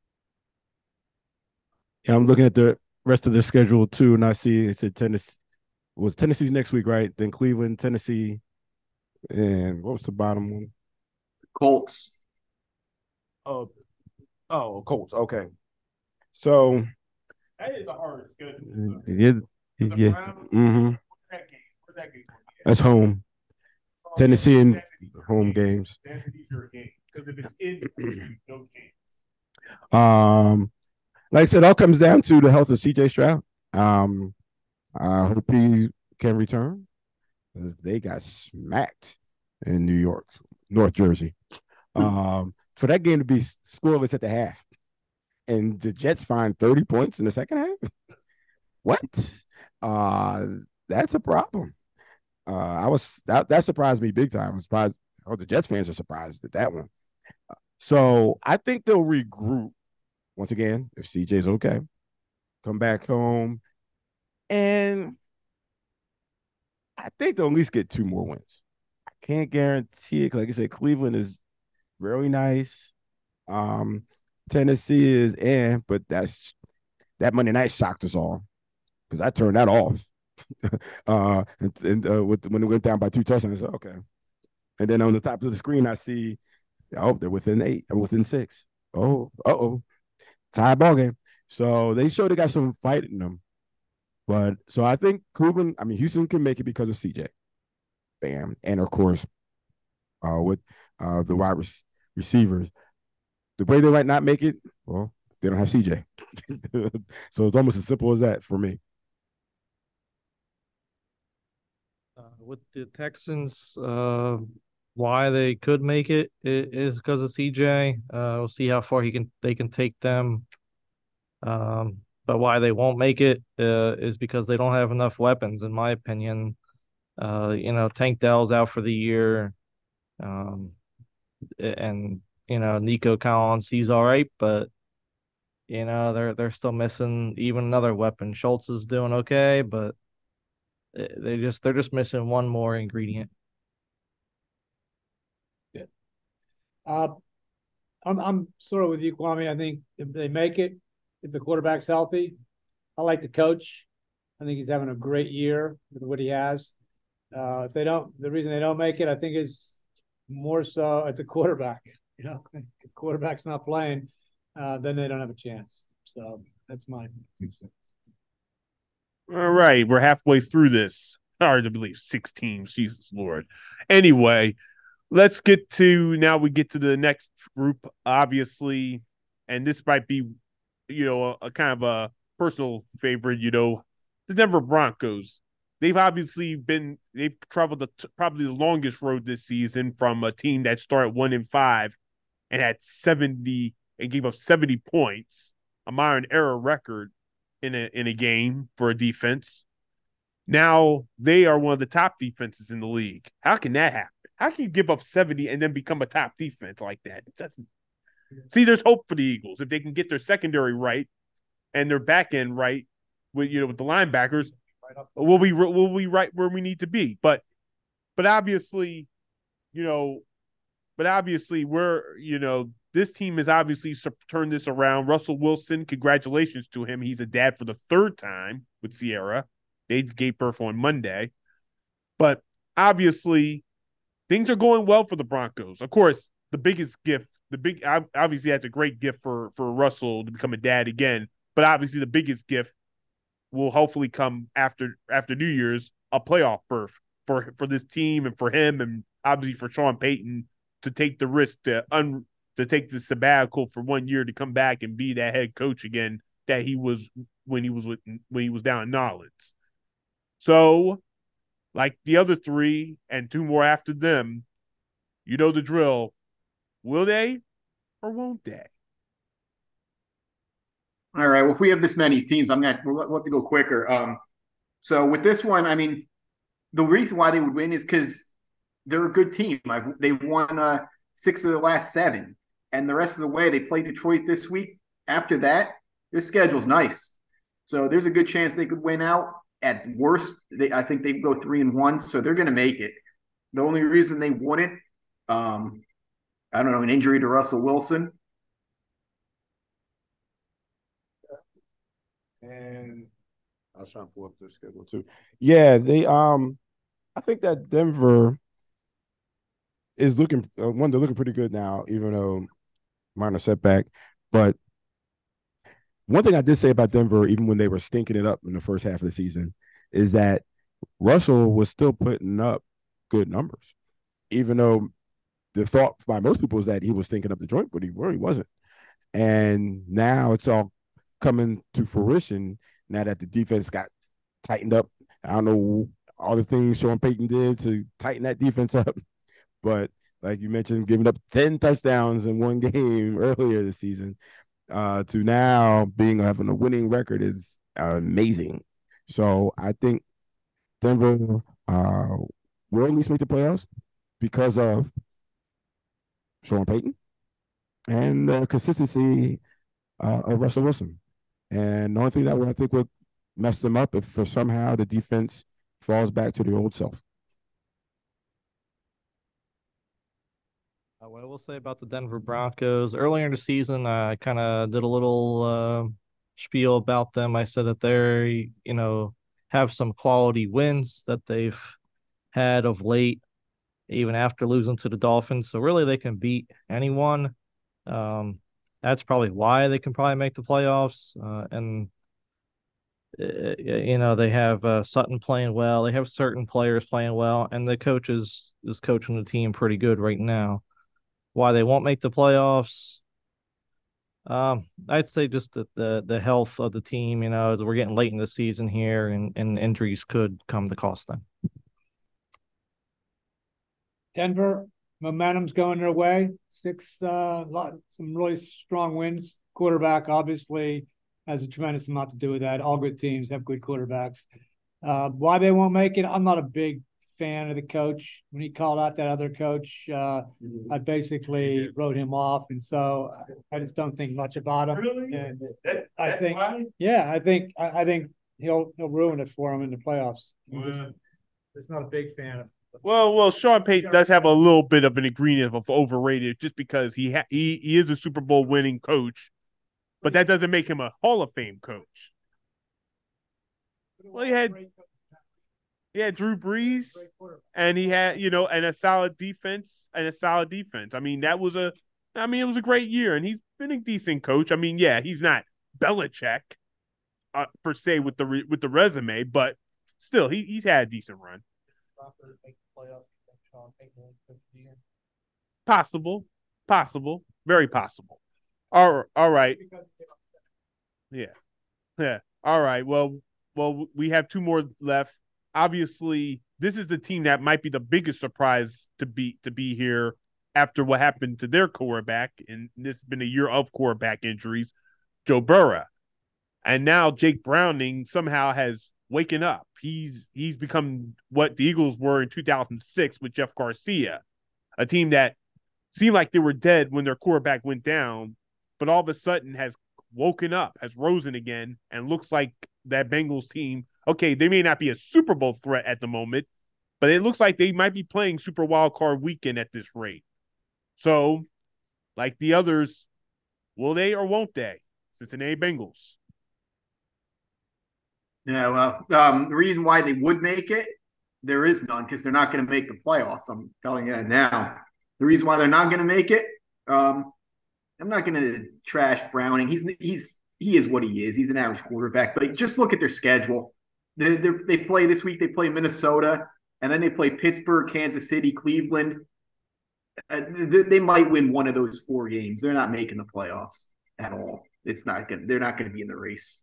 Speaker 5: Yeah, I'm looking at the rest of the schedule too, and I see it's at Tennessee. Was Tennessee's next week, right? Then Cleveland, Tennessee, and what was the bottom one?
Speaker 4: Colts.
Speaker 5: Oh, oh, Colts. Okay, so
Speaker 3: That is a hard schedule.
Speaker 5: yeah, yeah, mm-hmm. That's home. Tennessee and home games.
Speaker 3: Because if it's in, no chance.
Speaker 5: Um, like I said, it all comes down to the health of C J Stroud. Um, I hope he can return. They got smacked in New York, North Jersey. Um, for that game to be scoreless at the half, and the Jets find thirty points in the second half. What? Uh, that's a problem. Uh, I was that that surprised me big time. I was surprised oh, the Jets fans are surprised at that one. So I think they'll regroup once again if C J's okay. Come back home, and I think they'll at least get two more wins. I can't guarantee it. Like I said, Cleveland is really nice. Um, Tennessee is in, but that's that Monday night shocked us all because I turned that off. uh, and, and uh, with, when it went down by two touchdowns, I said, okay. And then on the top of the screen, I see, oh, they're within eight, or within six. Oh, uh oh, tie ball game. So they showed they got some fight in them. But so I think Cleveland, I mean, Houston can make it because of C J. Bam. And of course, uh, with uh, the wide res- receivers, the way they might not make it, well, they don't have C J. So it's almost as simple as that for me.
Speaker 6: Uh, with the Texans, uh, why they could make it is because of C J. Uh, we'll see how far he can they can take them. Um, but why they won't make it uh, is because they don't have enough weapons, in my opinion. Uh, you know, Tank Dell's out for the year, um, and you know Nico Collins, he's all right, but you know they're they're still missing even another weapon. Schultz is doing okay, but they just they're just missing one more ingredient.
Speaker 7: Yeah. Uh, I'm I'm sort of with you, Kwame. I think if they make it, if the quarterback's healthy, I like the coach. I think he's having a great year with what he has. Uh, if they don't, the reason they don't make it, I think, is more so at the quarterback. You know, if the quarterback's not playing, uh, then they don't have a chance. So that's my two cents.
Speaker 3: All right, we're halfway through this. Hard to believe, six teams. Jesus Lord. Anyway, let's get to now. We get to the next group, obviously, and this might be, you know, a, a kind of a personal favorite. You know, the Denver Broncos. They've obviously been they've traveled the, probably the longest road this season from a team that started one and five and had seventy and gave up seventy points, a Myron error record in a in a game for a defense. Now they are one of the top defenses in the league. How can that happen? How can you give up seventy and then become a top defense like that? That's, see, there's hope for the Eagles if they can get their secondary right and their back end right with you know with the linebackers. We'll be we'll be right where we need to be. But but obviously, you know, but obviously we're you know this team has obviously turned this around. Russell Wilson, congratulations to him. He's a dad for the third time with Sierra. They gave birth on Monday. But obviously, things are going well for the Broncos. Of course, the biggest gift, the big obviously that's a great gift for for Russell to become a dad again. But obviously, the biggest gift will hopefully come after after New Year's, a playoff berth for for this team and for him, and obviously for Sean Payton to take the risk to un to take the sabbatical for one year to come back and be that head coach again that he was when he was with when he was down in Nolens. So, like the other three and two more after them, you know the drill. Will they or won't they?
Speaker 4: All right. Well, if we have this many teams, I'm gonna we'll have to go quicker. Um, so with this one, I mean, the reason why they would win is because they're a good team. I've, they've won uh, six of the last seven, and the rest of the way they play Detroit this week. After that, their schedule's nice, so there's a good chance they could win out. At worst, they I think they go three and one, so they're going to make it. The only reason they wouldn't, um, I don't know, an injury to Russell Wilson.
Speaker 5: And I was trying to pull up their schedule too. Yeah, they um, I think that Denver is looking uh, one. They're looking pretty good now, even though minor setback. But one thing I did say about Denver, even when they were stinking it up in the first half of the season, is that Russell was still putting up good numbers, even though the thought by most people is that he was stinking up the joint, but he really wasn't. And now it's all coming to fruition now that the defense got tightened up. I don't know all the things Sean Payton did to tighten that defense up, but like you mentioned, giving up ten touchdowns in one game earlier this season uh, to now being having a winning record is uh, amazing. So I think Denver uh, will at least make the playoffs because of Sean Payton and the consistency uh, of Russell Wilson. And the only thing that would, I think would mess them up if for somehow the defense falls back to the old self.
Speaker 6: Uh, what I will say about the Denver Broncos, earlier in the season, I kind of did a little uh, spiel about them. I said that they, you know, have some quality wins that they've had of late, even after losing to the Dolphins. So really, they can beat anyone. Um, that's probably why they can probably make the playoffs. Uh, and uh, you know, they have uh, Sutton playing well. They have certain players playing well, and the coach is is coaching the team pretty good right now. Why they won't make the playoffs? Um, I'd say just that the the health of the team. You know, we're getting late in the season here, and and injuries could come to cost them.
Speaker 7: Denver, momentum's going their way. Six, uh, lot, some really strong wins. Quarterback obviously has a tremendous amount to do with that. All good teams have good quarterbacks. Uh, why they won't make it? I'm not a big fan of the coach. When he called out that other coach, uh, I basically wrote him off, and so I just don't think much about him.
Speaker 3: Really?
Speaker 7: And
Speaker 3: That,
Speaker 7: I
Speaker 3: that's
Speaker 7: think,
Speaker 3: why?
Speaker 7: yeah, I think, I, I think he'll he'll ruin it for him in the playoffs. I'm just,
Speaker 3: Wow.
Speaker 7: just not a big fan of.
Speaker 3: Well, well, Sean Payton does have a little bit of an ingredient of overrated, just because he ha- he he is a Super Bowl winning coach, but that doesn't make him a Hall of Fame coach. Well, he had he had Drew Brees, and he had you know, and a solid defense, and a solid defense. I mean, that was a, I mean, it was a great year, and he's been a decent coach. I mean, yeah, he's not Belichick uh, per se with the re- with the resume, but still, he he's had a decent run. Possible, possible, very possible. All, all right. Yeah, yeah. All right. Well, well, we have two more left. Obviously, this is the team that might be the biggest surprise to be to be here after what happened to their quarterback, and this has been a year of quarterback injuries, Joe Burrow, and now Jake Browning somehow has waken up. He's he's become what the Eagles were in two thousand six with Jeff Garcia, a team that seemed like they were dead when their quarterback went down, but all of a sudden has woken up, has risen again, and looks like that Bengals team. Okay, they may not be a Super Bowl threat at the moment, but it looks like they might be playing Super Wild Card Weekend at this rate. So, like the others, will they or won't they? Cincinnati Bengals.
Speaker 4: Yeah, well, um, the reason why they would make it, there is none because they're not going to make the playoffs. I'm telling you that now. The reason why they're not going to make it, um, I'm not going to trash Browning. He's he's he is what he is. He's an average quarterback. But just look at their schedule. They they play this week. They play Minnesota, and then they play Pittsburgh, Kansas City, Cleveland. Uh, they, they might win one of those four games. They're not making the playoffs at all. It's not going. They're not going to be in the race.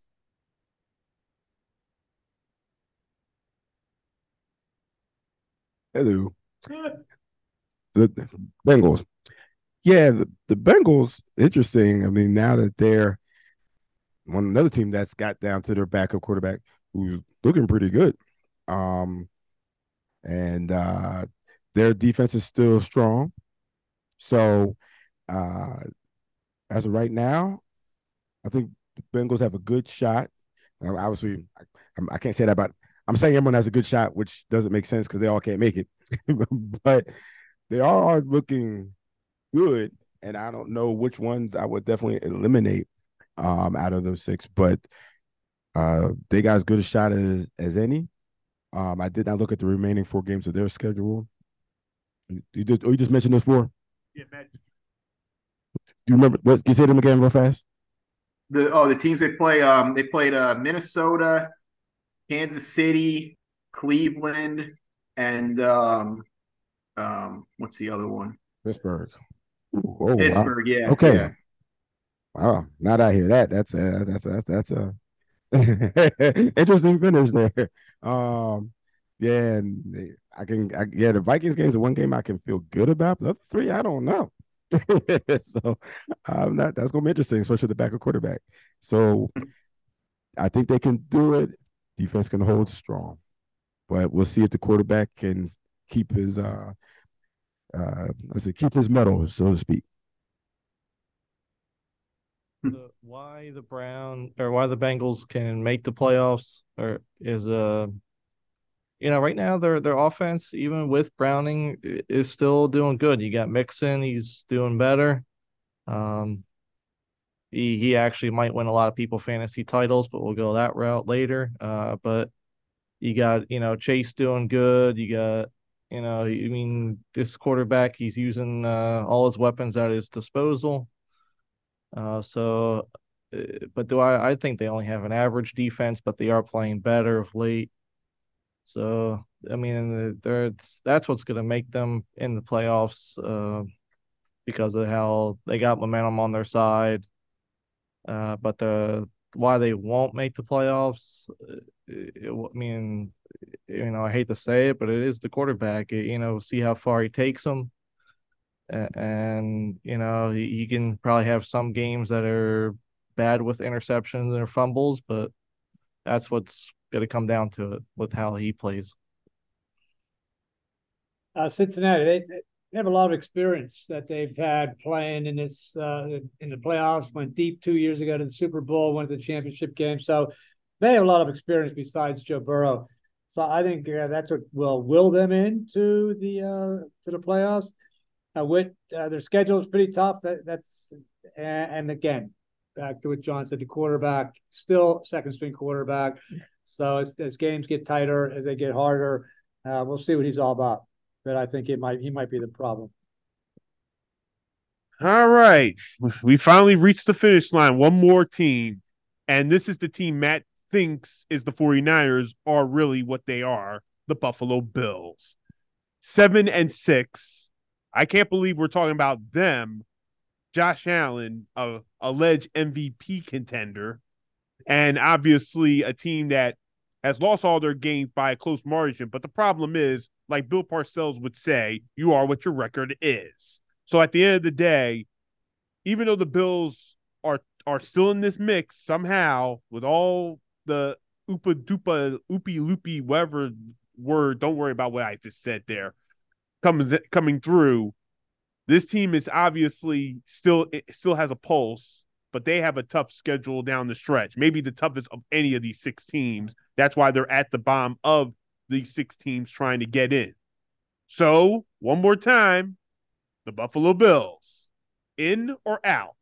Speaker 5: Hello. The Bengals. Yeah, the, the Bengals, interesting. I mean, now that they're one another team that's got down to their backup quarterback who's looking pretty good. Um, and uh, their defense is still strong. So uh, as of right now, I think the Bengals have a good shot. Uh, obviously, I, I can't say that about I'm saying everyone has a good shot, which doesn't make sense because they all can't make it. But they are looking good, and I don't know which ones I would definitely eliminate um, out of those six. But uh, they got as good a shot as as any. Um, I did not look at the remaining four games of their schedule. You just, oh, you just mentioned those four.
Speaker 3: Yeah, Matt.
Speaker 5: Do you remember? What? Can you say them again real fast?
Speaker 4: The oh, the teams they play. Um, they played uh, Minnesota, Kansas City, Cleveland, and um, um, what's the other one?
Speaker 5: Pittsburgh. Ooh, oh,
Speaker 4: Pittsburgh.
Speaker 5: wow.
Speaker 4: Yeah.
Speaker 5: Okay.
Speaker 4: Yeah.
Speaker 5: Wow. Now that I hear that, that's a, that's a, that's a interesting finish there. Um, yeah, and I can, I, yeah, the Vikings game's the one game I can feel good about. The other three, I don't know. So I'm not. That's gonna be interesting, especially the backup quarterback. So I think they can do it. Defense can hold strong, but we'll see if the quarterback can keep his uh, uh, let's say keep his medal, so to speak.
Speaker 6: The, why the Brown or why the Bengals can make the playoffs or is uh you know right now their their offense even with Browning is still doing good. You got Mixon, he's doing better. Um, he he actually might win a lot of people fantasy titles, but we'll go that route later. Uh, but you got you know Chase doing good. You got you know I mean this quarterback he's using uh, all his weapons at his disposal. Uh, so, uh, but do I? I think they only have an average defense, but they are playing better of late. So, I mean, that's that's what's going to make them in the playoffs uh, because of how they got momentum on their side. Uh, but the why they won't make the playoffs, uh, it, I mean, you know, I hate to say it, but it is the quarterback. It, you know, see how far he takes them. And you know you can probably have some games that are bad with interceptions or fumbles, but that's what's going to come down to it with how he plays.
Speaker 7: Uh, Cincinnati, they, they have a lot of experience that they've had playing in this uh, in the playoffs. Went deep two years ago to the Super Bowl, went to the championship game, so they have a lot of experience besides Joe Burrow. So I think uh, that's what will will them into the uh, to the playoffs. Uh, with uh, their schedule is pretty tough. That, that's and, and again, back to what John said, the quarterback still second string quarterback. So as, as games get tighter, as they get harder, uh, we'll see what he's all about. But I think it might he might be the problem.
Speaker 3: All right, we finally reached the finish line. One more team, and this is the team Matt thinks is the 49ers are really what they are, the Buffalo Bills. Seven and six. I can't believe we're talking about them. Josh Allen, a alleged M V P contender, and obviously a team that has lost all their games by a close margin. But the problem is, like Bill Parcells would say, you are what your record is. So at the end of the day, even though the Bills are are still in this mix somehow with all the oopa dupa, oopy loopy, whatever word, don't worry about what I just said there, comes coming through. This team is obviously still it still has a pulse, but they have a tough schedule down the stretch. Maybe the toughest of any of these six teams. That's why they're at the bottom of these six teams trying to get in. So, one more time, the Buffalo Bills, in or out?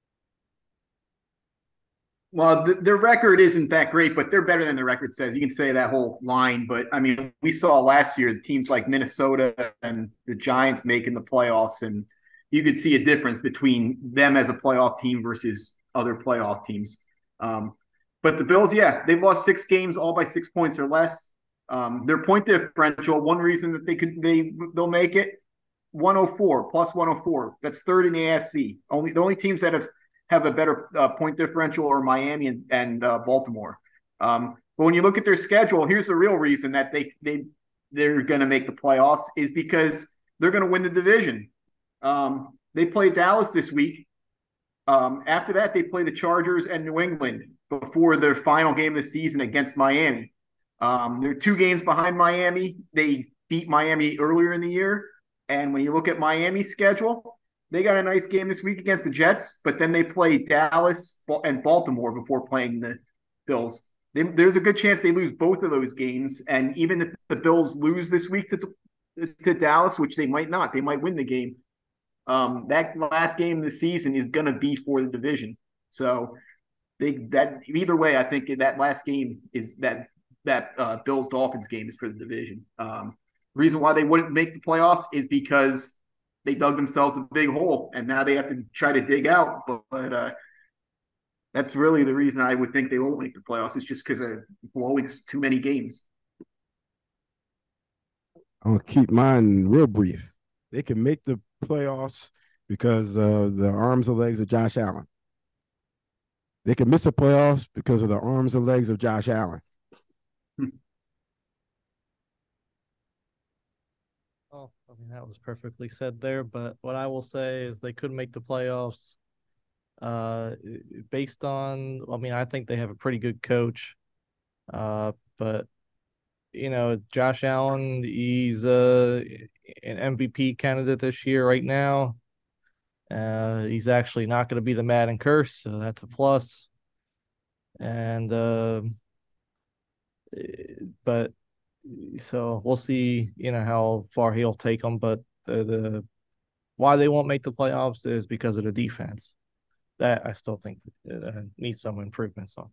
Speaker 4: Well, th- their record isn't that great, but they're better than the record says. You can say that whole line, but I mean, we saw last year the teams like Minnesota and the Giants making the playoffs, and you could see a difference between them as a playoff team versus other playoff teams. Um, but the Bills, yeah, they've lost six games all by six points or less. Um, their point differential, one reason that they could they they'll make it, one oh four plus one oh four. That's third in the A F C. Only the only teams that have have a better uh, point differential are Miami and, and uh, Baltimore. Um, but when you look at their schedule, here's the real reason that they they they're going to make the playoffs is because they're going to win the division. Um, they play Dallas this week. Um, after that, they play the Chargers and New England before their final game of the season against Miami. Um, they're two games behind Miami. They beat Miami earlier in the year. And when you look at Miami's schedule, they got a nice game this week against the Jets, but then they play Dallas and Baltimore before playing the Bills. They, there's a good chance they lose both of those games. And even if the Bills lose this week to, to Dallas, which they might not, they might win the game. Um, that last game of the season is going to be for the division. So they that either way, I think that last game is that that uh, Bills Dolphins game is for the division. Um, reason why they wouldn't make the playoffs is because they dug themselves a big hole, and now they have to try to dig out. But, but uh, that's really the reason I would think they won't make the playoffs. It's just because of blowing too many games.
Speaker 5: I'm gonna keep mine real brief. They can make the playoffs because of the arms and legs of Josh Allen. They can miss the playoffs because of the arms and legs of Josh Allen.
Speaker 6: Oh, I mean, that was perfectly said there. But what I will say is they could make the playoffs uh, based on, I mean, I think they have a pretty good coach. Uh, but, you know, Josh Allen, he's, uh, an M V P candidate this year right now. Uh, he's actually not going to be the Madden curse, so that's a plus. And uh, but so we'll see, you know, how far he'll take them. But the, the why they won't make the playoffs is because of the defense. That I still think uh, needs some improvements on.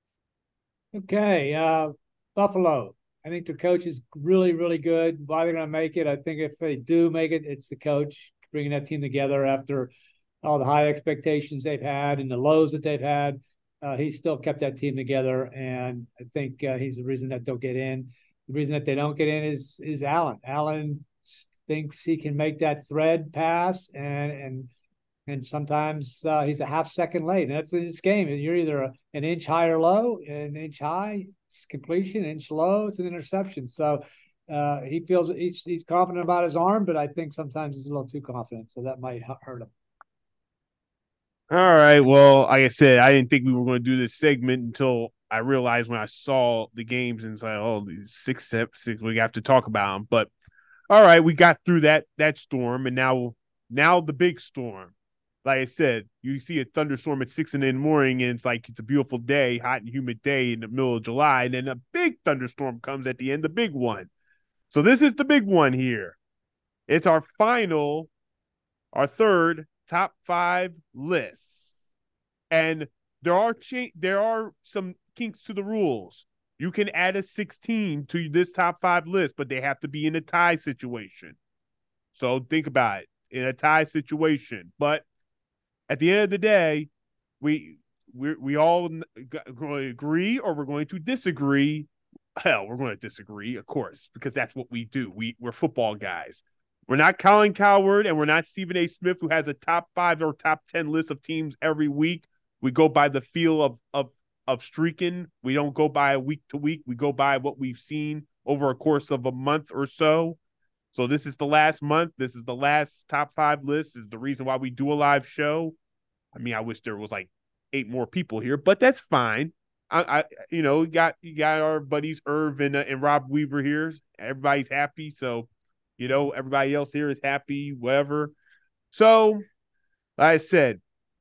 Speaker 7: Okay, uh, Buffalo. I think the coach is really, really good. Why they're going to make it? I think if they do make it, it's the coach bringing that team together after all the high expectations they've had and the lows that they've had. Uh, he's still kept that team together, and I think uh, he's the reason that they'll get in. The reason that they don't get in is is Allen. Allen thinks he can make that thread pass, and and and sometimes uh, he's a half second late. And that's in this game. You're either a, an inch high or low, an inch high, it's completion, an inch low, it's an interception. So uh, he feels he's, he's confident about his arm, but I think sometimes he's a little too confident. So that might hurt him.
Speaker 3: All right. Well, like I said, I didn't think we were going to do this segment until I realized when I saw the games and said, "Oh, six, seven, six, we have to talk about them." But all right, we got through that that storm, and now now the big storm. Like I said, you see a thunderstorm at six in the morning, and it's like it's a beautiful day, hot and humid day in the middle of July, and then a big thunderstorm comes at the end, the big one. So this is the big one here. It's our final, our third top five lists, and there are cha- there are some kinks to the rules. You can add a sixteen to this top five list, but they have to be in a tie situation. So think about it, in a tie situation, but at the end of the day, we we we all going to agree or we're going to disagree. Hell, we're going to disagree, of course, because that's what we do. We we're football guys. We're not Colin Cowherd and we're not Stephen A. Smith, who has a top five or top ten list of teams every week. We go by the feel of of of streaking. We don't go by week to week. We go by what we've seen over a course of a month or so. So this is the last month. This is the last top five list. This is the reason why we do a live show. I mean, I wish there was like eight more people here, but that's fine. I, I you know, you got you got our buddies Irv and uh, and Rob Weaver here. Everybody's happy, so you know everybody else here is happy. Whatever. So, like I said,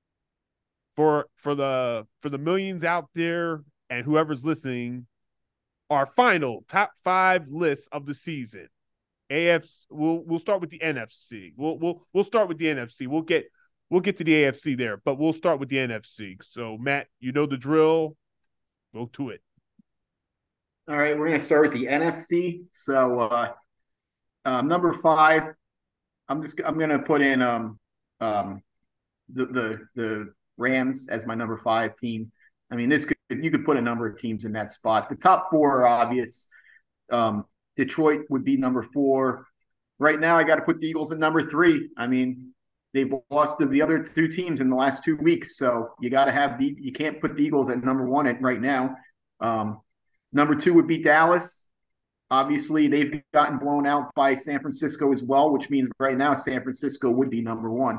Speaker 3: for for the for the millions out there and whoever's listening, our final top five list of the season. A F C. We'll we'll start with the N F C. We'll we'll we'll start with the N F C. We'll get we'll get to the A F C there, but we'll start with the N F C. So Matt, you know the drill. Go to it.
Speaker 4: All right, we're gonna start with the N F C. So uh, um, number five, I'm just I'm gonna put in um um the the the Rams as my number five team. I mean, this could you could put a number of teams in that spot. The top four are obvious. Um, Detroit would be number four. Right now, I got to put the Eagles at number three. I mean, they've lost to the other two teams in the last two weeks, so you got to have the. You can't put the Eagles at number one at right now. Um, number two would be Dallas. Obviously, they've gotten blown out by San Francisco as well, which means right now San Francisco would be number one.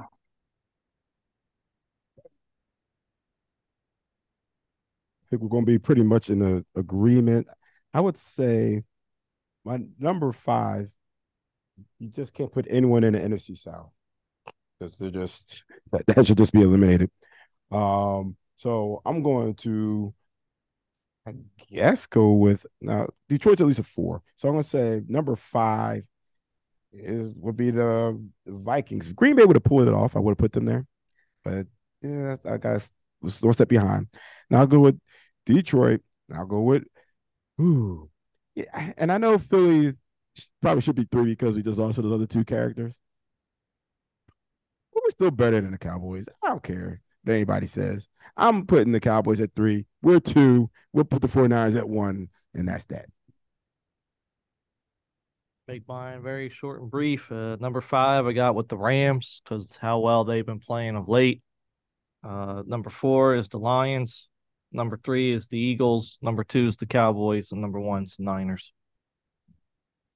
Speaker 5: I think we're going to be pretty much in a, agreement. I would say my number five, you just can't put anyone in the N F C South because they're just that, that should just be eliminated. Um, so I'm going to, I guess, go with now Detroit's at least a four. So I'm going to say number five is would be the, the Vikings. If Green Bay would have pulled it off, I would have put them there. But yeah, I guess one step behind. Now I'll go with Detroit. I'll go with, ooh, yeah, and I know Philly probably should be three because we just lost to those other two characters. But we're still better than the Cowboys. I don't care what anybody says. I'm putting the Cowboys at three. We're two. We'll put the 49ers at one, and that's that.
Speaker 6: Make mine very short and brief. Uh, number five, I got with the Rams because how well they've been playing of late. Uh, number four is the Lions. Number three is the Eagles. Number two is the Cowboys. And number one is the Niners.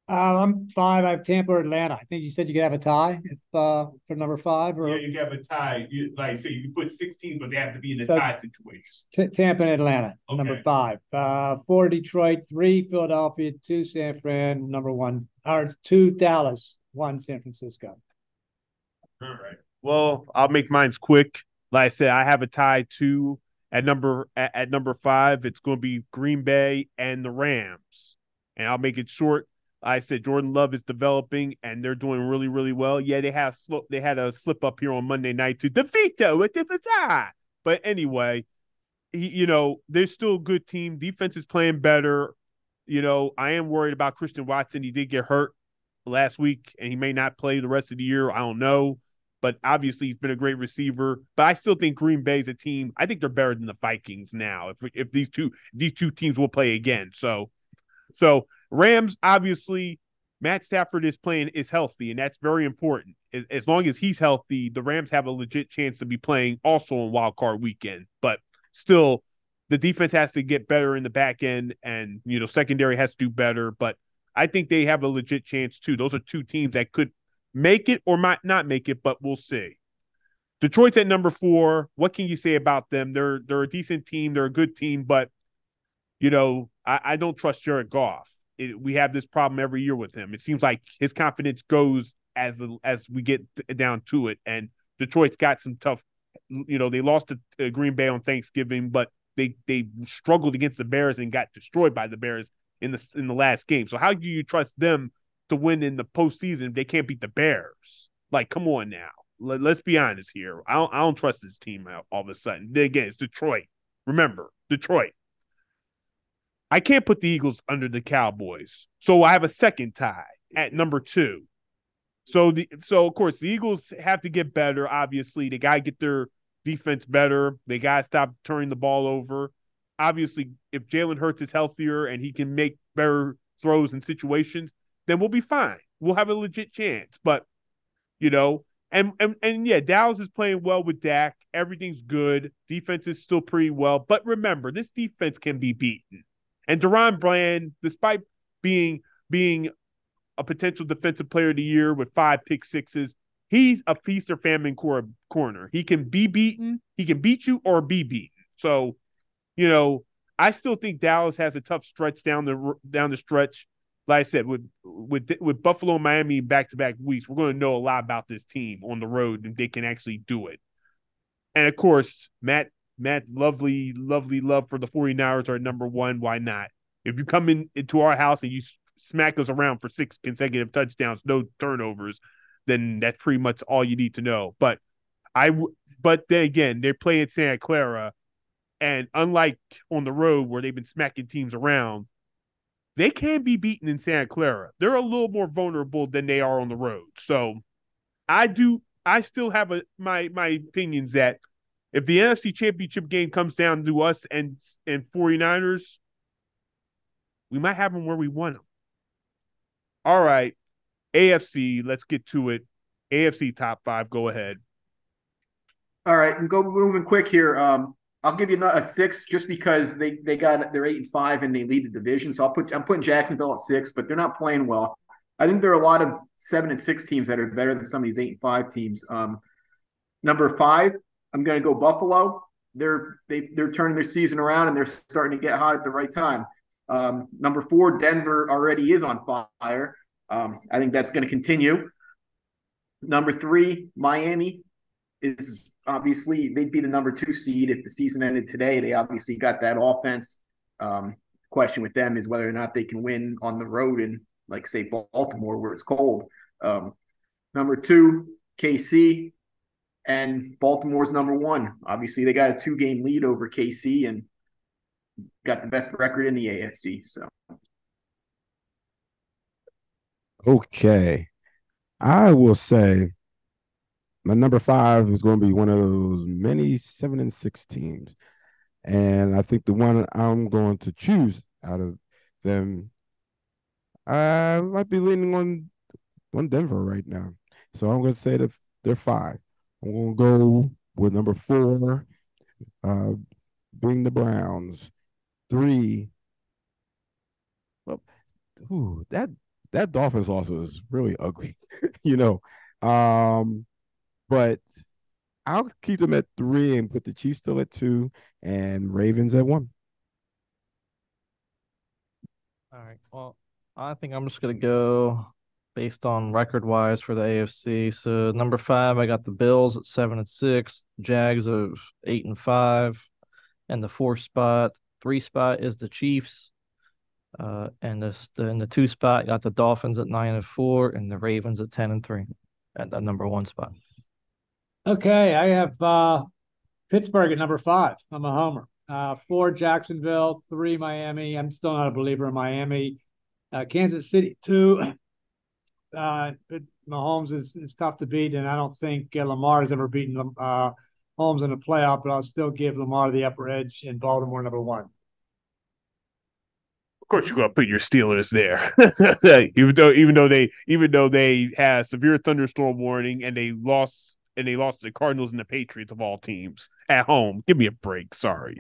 Speaker 7: Uh, I'm five. I have Tampa or Atlanta. I think you said you could have a tie if uh, for number five. Or
Speaker 3: Yeah, you have a tie. You like say you put sixteen, but they have to be in a
Speaker 7: So-
Speaker 3: tie situation.
Speaker 7: T- Tampa and Atlanta, number
Speaker 3: Okay.
Speaker 7: five. Uh, four Detroit, three Philadelphia, two San Fran, number one. Or two Dallas, one San Francisco.
Speaker 3: All right. Well, I'll make mine's quick. Like I said, I have a tie too at number at, at number five. It's going to be Green Bay and the Rams, and I'll make it short. Like I said Jordan Love is developing, and they're doing really, really well. Yeah, they have sl- they had a slip up here on Monday night to DeVito with the tie. But anyway, he, you know, they're still a good team. Defense is playing better. You know, I am worried about Christian Watson. He did get hurt last week, and he may not play the rest of the year. I don't know. But obviously, he's been a great receiver. But I still think Green Bay's a team. I think they're better than the Vikings now. If if these two these two teams will play again, so so Rams obviously, Matt Stafford is playing is healthy, and that's very important. As, as long as he's healthy, the Rams have a legit chance to be playing also on Wild Card Weekend. But still, the defense has to get better in the back end, and you know secondary has to do better. But I think they have a legit chance too. Those are two teams that could make it or might not make it, but we'll see. Detroit's at number four. What can you say about them? They're they're a decent team. They're a good team, but you know I, I don't trust Jared Goff. It, we have this problem every year with him. It seems like his confidence goes as the as we get down to it. And Detroit's got some tough. You know they lost to uh, Green Bay on Thanksgiving, but they they struggled against the Bears and got destroyed by the Bears in the in the last game. So how do you trust them to win in the postseason? They can't beat the Bears. Like, come on now. Let, let's be honest here. I don't, I don't trust this team all of a sudden. Then again, it's Detroit. Remember, Detroit. I can't put the Eagles under the Cowboys. So I have a second tie at number two. So, the, so of course, the Eagles have to get better, obviously. They got to get their defense better. They got to stop turning the ball over. Obviously, if Jalen Hurts is healthier and he can make better throws in situations, then we'll be fine. We'll have a legit chance. But, you know, and and and yeah, Dallas is playing well with Dak. Everything's good. Defense is still pretty well. But remember, this defense can be beaten. And Deron Bland, despite being being a potential defensive player of the year with five pick sixes, he's a feast or famine cor- corner. He can be beaten. He can beat you or be beaten. So, you know, I still think Dallas has a tough stretch down the down the stretch. Like I said, with with with Buffalo and Miami back to back weeks, we're going to know a lot about this team on the road, and they can actually do it. And of course, Matt Matt lovely lovely love for the 49ers are number one. Why not? If you come in into our house and you smack us around for six consecutive touchdowns, no turnovers, then that's pretty much all you need to know. But I but then again, they're playing Santa Clara. And unlike on the road where they've been smacking teams around, they can be beaten in Santa Clara. They're a little more vulnerable than they are on the road. So I do, I still have a, my my opinions that if the N F C Championship game comes down to us and and 49ers, we might have them where we want them. All right, A F C, let's get to it. A F C top five, go ahead.
Speaker 4: All right, and go moving quick here. Um, I'll give you a six just because they they got they're eight and five and they lead the division. So I'll put I'm putting Jacksonville at six, but they're not playing well. I think there are a lot of seven and six teams that are better than some of these eight and five teams. Um, number five, I'm going to go Buffalo. They're they they're turning their season around and they're starting to get hot at the right time. Um, number four, Denver already is on fire. Um, I think that's going to continue. Number three, Miami is. Obviously, they'd be the number two seed if the season ended today. They obviously got that offense. Um, question with them is whether or not they can win on the road in, like, say, Baltimore where it's cold. Um, number two, K C, and Baltimore's number one. Obviously, they got a two-game lead over K C and got the best record in the A F C. So,
Speaker 5: Okay. I will say my number five is going to be one of those many seven and six teams. And I think the one I'm going to choose out of them, I might be leaning on, on Denver right now. So I'm going to say that they're five. I'm going to go with number four, uh, being the Browns. Three, well, ooh, that that Dolphins loss was really ugly, you know. Um, but I'll keep them at three and put the Chiefs still at two and Ravens at one.
Speaker 6: All right. Well, I think I'm just gonna go based on record wise for the A F C. So number five, I got the Bills at seven and six, Jags of eight and five, and the fourth spot, three spot is the Chiefs. Uh, and this the in the two spot, got the Dolphins at nine and four, and the Ravens at ten and three, at the number one spot.
Speaker 7: Okay, I have uh, Pittsburgh at number five. I'm a homer. Uh, four Jacksonville, three Miami. I'm still not a believer in Miami. Uh, Kansas City two. Uh, but Mahomes is, is tough to beat, and I don't think uh, Lamar has ever beaten uh, Mahomes in a playoff. But I'll still give Lamar the upper edge in Baltimore number one.
Speaker 3: Of course, you're gonna put your Steelers there, even though even though they even though they had severe thunderstorm warning and they lost and they lost to the Cardinals and the Patriots of all teams at home. Give me a break. Sorry.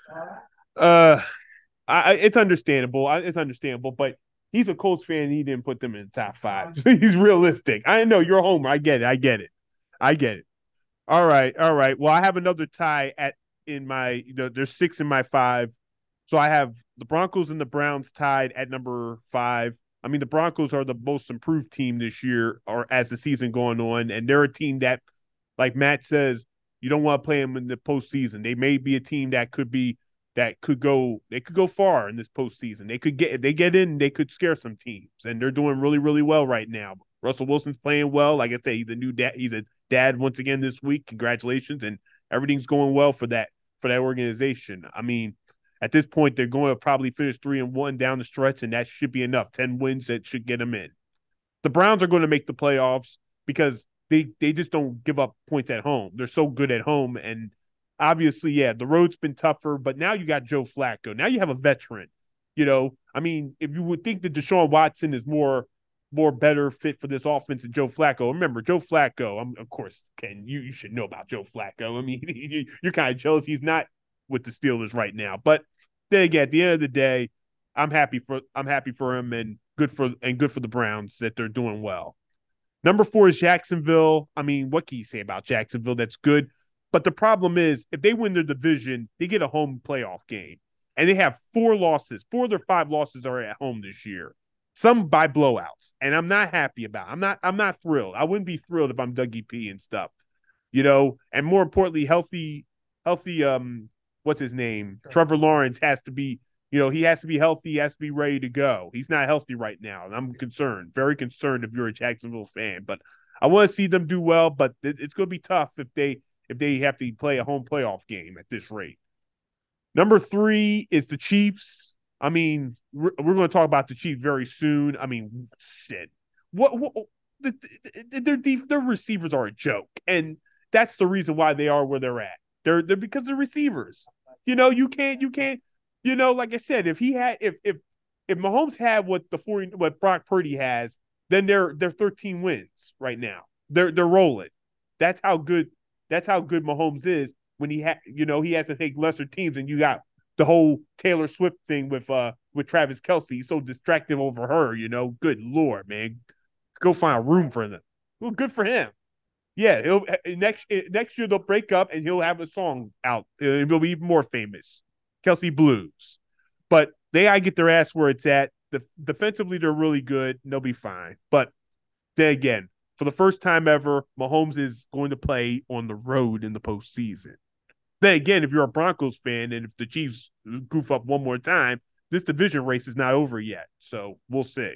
Speaker 3: Uh, I, it's understandable. I, it's understandable, but he's a Colts fan. He didn't put them in the top five. So he's realistic. I know you're a homer. I get it. I get it. I get it. All right. All right. Well, I have another tie at in my. You know, there's six in my five. So I have the Broncos and the Browns tied at number five. I mean, the Broncos are the most improved team this year, or as the season going on, and they're a team that, like Matt says, you don't want to play them in the postseason. They may be a team that could be that could go they could go far in this postseason. They could get if they get in, they could scare some teams, and they're doing really, really well right now. Russell Wilson's playing well. Like I said, he's a new dad. He's a dad once again this week. Congratulations, and everything's going well for that for that organization. I mean, at this point, they're going to probably finish three and one down the stretch, and that should be enough. Ten wins that should get them in. The Browns are going to make the playoffs because they they just don't give up points at home. They're so good at home, and obviously, yeah, the road's been tougher. But now you got Joe Flacco. Now you have a veteran. You know, I mean, if you would think that Deshaun Watson is more more better fit for this offense than Joe Flacco, remember Joe Flacco. I'm, of course, Ken, you you should know about Joe Flacco. I mean, you're kind of jealous he's not with the Steelers right now. But then again, at the end of the day, I'm happy for I'm happy for him and good for and good for the Browns that they're doing well. Number four is Jacksonville. I mean, what can you say about Jacksonville? That's good. But the problem is, if they win their division, they get a home playoff game. And they have four losses. Four of their five losses are at home this year. Some by blowouts. And I'm not happy about it. I'm not I'm not thrilled. I wouldn't be thrilled if I'm Dougie P and stuff. You know, and more importantly, healthy, healthy um what's his name? Trevor Lawrence has to be, you know, he has to be healthy, he has to be ready to go. He's not healthy right now, and I'm concerned, very concerned if you're a Jacksonville fan. But I want to see them do well, but it's going to be tough if they if they have to play a home playoff game at this rate. Number three is the Chiefs. I mean, we're, we're going to talk about the Chiefs very soon. I mean, shit. What, what the, the, their their receivers are a joke, and that's the reason why they are where they're at. They're they're because they're receivers. You know, you can't you can't. You know, like I said, if he had if if if Mahomes had what the four what Brock Purdy has, then they're they're thirteen wins right now. They're they're rolling. That's how good that's how good Mahomes is when he had you know he has to take lesser teams, and you got the whole Taylor Swift thing with uh with Travis Kelce. He's so distracted over her. You know, good Lord, man, go find a room for them. Well, good for him. Yeah, he'll next next year they'll break up and he'll have a song out. It'll be even more famous. Kelce Blues. But they gotta get their ass where it's at. The defensively, they're really good and they'll be fine. But then again, for the first time ever, Mahomes is going to play on the road in the postseason. Then again, if you're a Broncos fan and if the Chiefs goof up one more time, this division race is not over yet. So we'll see.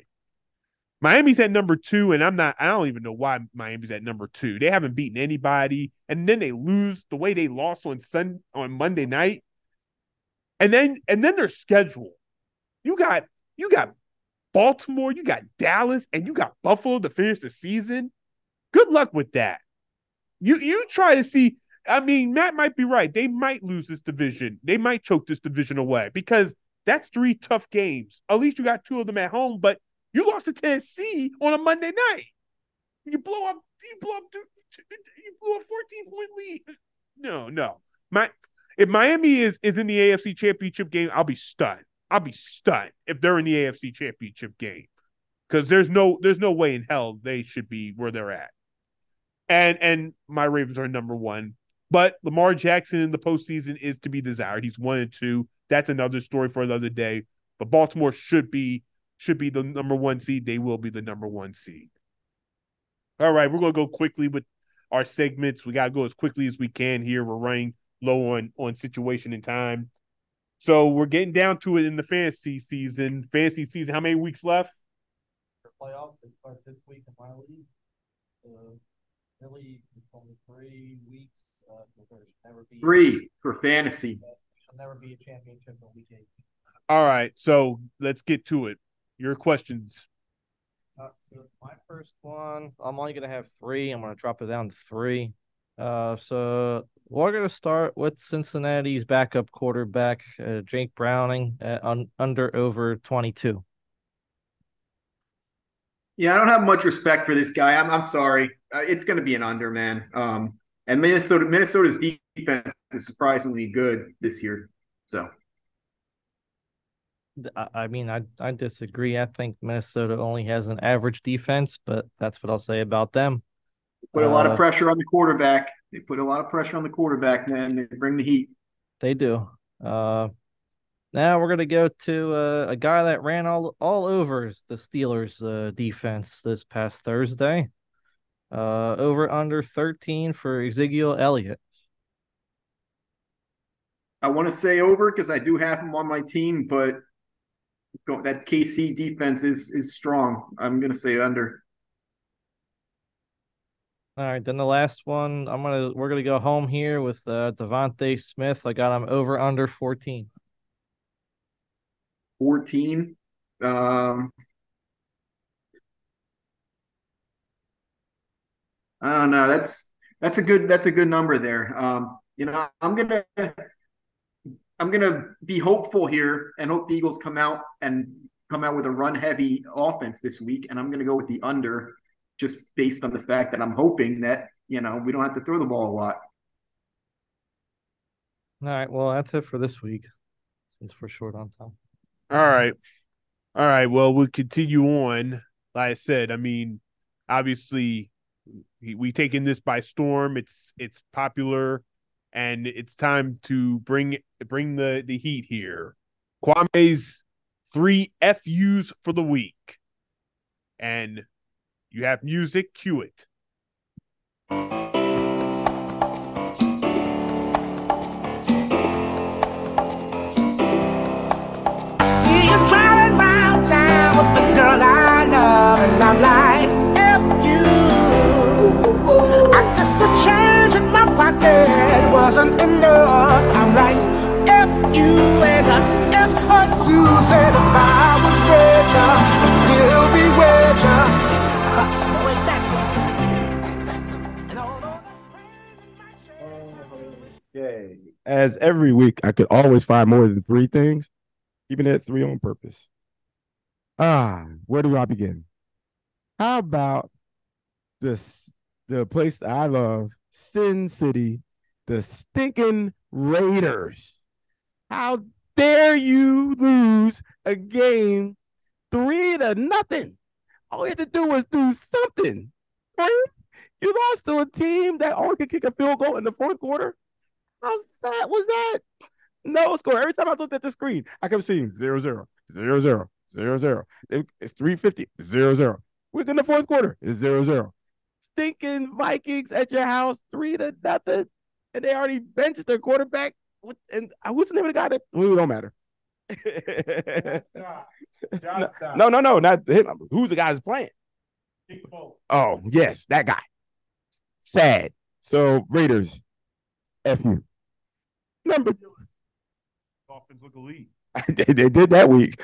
Speaker 3: Miami's at number two, and I'm not, I don't even know why Miami's at number two. They haven't beaten anybody, and then they lose the way they lost on Sun on Monday night. And then and then their schedule. You got you got Baltimore, you got Dallas, and you got Buffalo to finish the season. Good luck with that. You you try to see, I mean, Matt might be right. They might lose this division. They might choke this division away because that's three tough games. At least you got two of them at home, but you lost to Tennessee on a Monday night. You blow up, you blow up, you blew a fourteen point lead. No, no. My if Miami is is in the A F C Championship game, I'll be stunned. I'll be stunned if they're in the A F C Championship game because there's no there's no way in hell they should be where they're at. And and my Ravens are number one. But Lamar Jackson in the postseason is to be desired. He's one and two. That's another story for another day. But Baltimore should be should be the number one seed. They will be the number one seed. All right, we're gonna go quickly with our segments. We gotta go as quickly as we can here. We're running low on on situation and time. So we're getting down to it in the fantasy season. Fantasy season, how many weeks left?
Speaker 6: For playoffs, they start this week in my league. Uh, really, it's only three weeks. Uh, there should never be
Speaker 4: Three for fantasy.
Speaker 6: There should never be a championship in week eight.
Speaker 3: All right, so let's get to it. Your questions.
Speaker 6: Uh, so my first one, I'm only gonna have three. I'm gonna drop it down to three. Uh, so we're gonna start with Cincinnati's backup quarterback, uh, Jake Browning, uh, un- under over twenty-two.
Speaker 4: Yeah, I don't have much respect for this guy. I'm I'm sorry. Uh, it's going to be an under, man. Um, and Minnesota Minnesota's defense is surprisingly good this year. So
Speaker 6: I, I mean, I I disagree. I think Minnesota only has an average defense, but that's what I'll say about them.
Speaker 4: put a lot
Speaker 6: Uh,
Speaker 4: of pressure on the quarterback. They put a lot of pressure on the quarterback, man. They bring the heat.
Speaker 6: They do. Uh, now we're gonna go to uh, a guy that ran all all over the Steelers' uh, defense this past Thursday. Uh, over under thirteen for Ezekiel Elliott.
Speaker 4: I want to say over because I do have him on my team, but that K C defense is is strong. I'm going to say under.
Speaker 6: All right, then the last one, I'm gonna we're gonna go home here with uh, Devontae Smith. I got him over under fourteen.
Speaker 4: fourteen. Um, I don't know. That's that's a good that's a good number there. Um, you know, I'm gonna I'm gonna be hopeful here and hope the Eagles come out and come out with a run heavy offense this week, and I'm gonna go with the under, just based on the fact that I'm hoping that you know we don't have to throw the ball a lot.
Speaker 6: All right, well that's it for this week, since we're short on time.
Speaker 3: All right. All right. Well, we'll continue on. Like I said, I mean, obviously, we taken this by storm. It's it's popular, and it's time to bring bring the, the heat here. Kwame's three F U's for the week. And you have music, cue it.
Speaker 2: See you driving round town with the girl I love, and I'm like, F you. I guess the change in my pocket wasn't enough. I'm like, F you, and I F her too. Said if I was richer, I'd still be richer. But wait, that's it. And although that's pain in my chest,
Speaker 5: Yay. As every week, I could always find more than three things, keeping it at three on purpose. Ah, where do I begin? How about this, the place that I love, Sin City, the stinking Raiders? How dare you lose a game three to nothing? All you had to do was do something, right? You lost to a team that only could kick a field goal in the fourth quarter. How sad was that? No score. Every time I looked at the screen, I kept seeing zero zero, zero zero, zero zero. It's three fifty, zero zero. We're in the fourth quarter. It's zero zero. Stinking Vikings at your house, three to nothing, and they already benched their quarterback. And what's the name of the guy that? Well, it don't matter. no, no, no, not him. Who's the guy that's playing? Oh, yes, that guy. Sad. So Raiders, F you. Number
Speaker 3: Dolphins look elite.
Speaker 5: they, they did that week.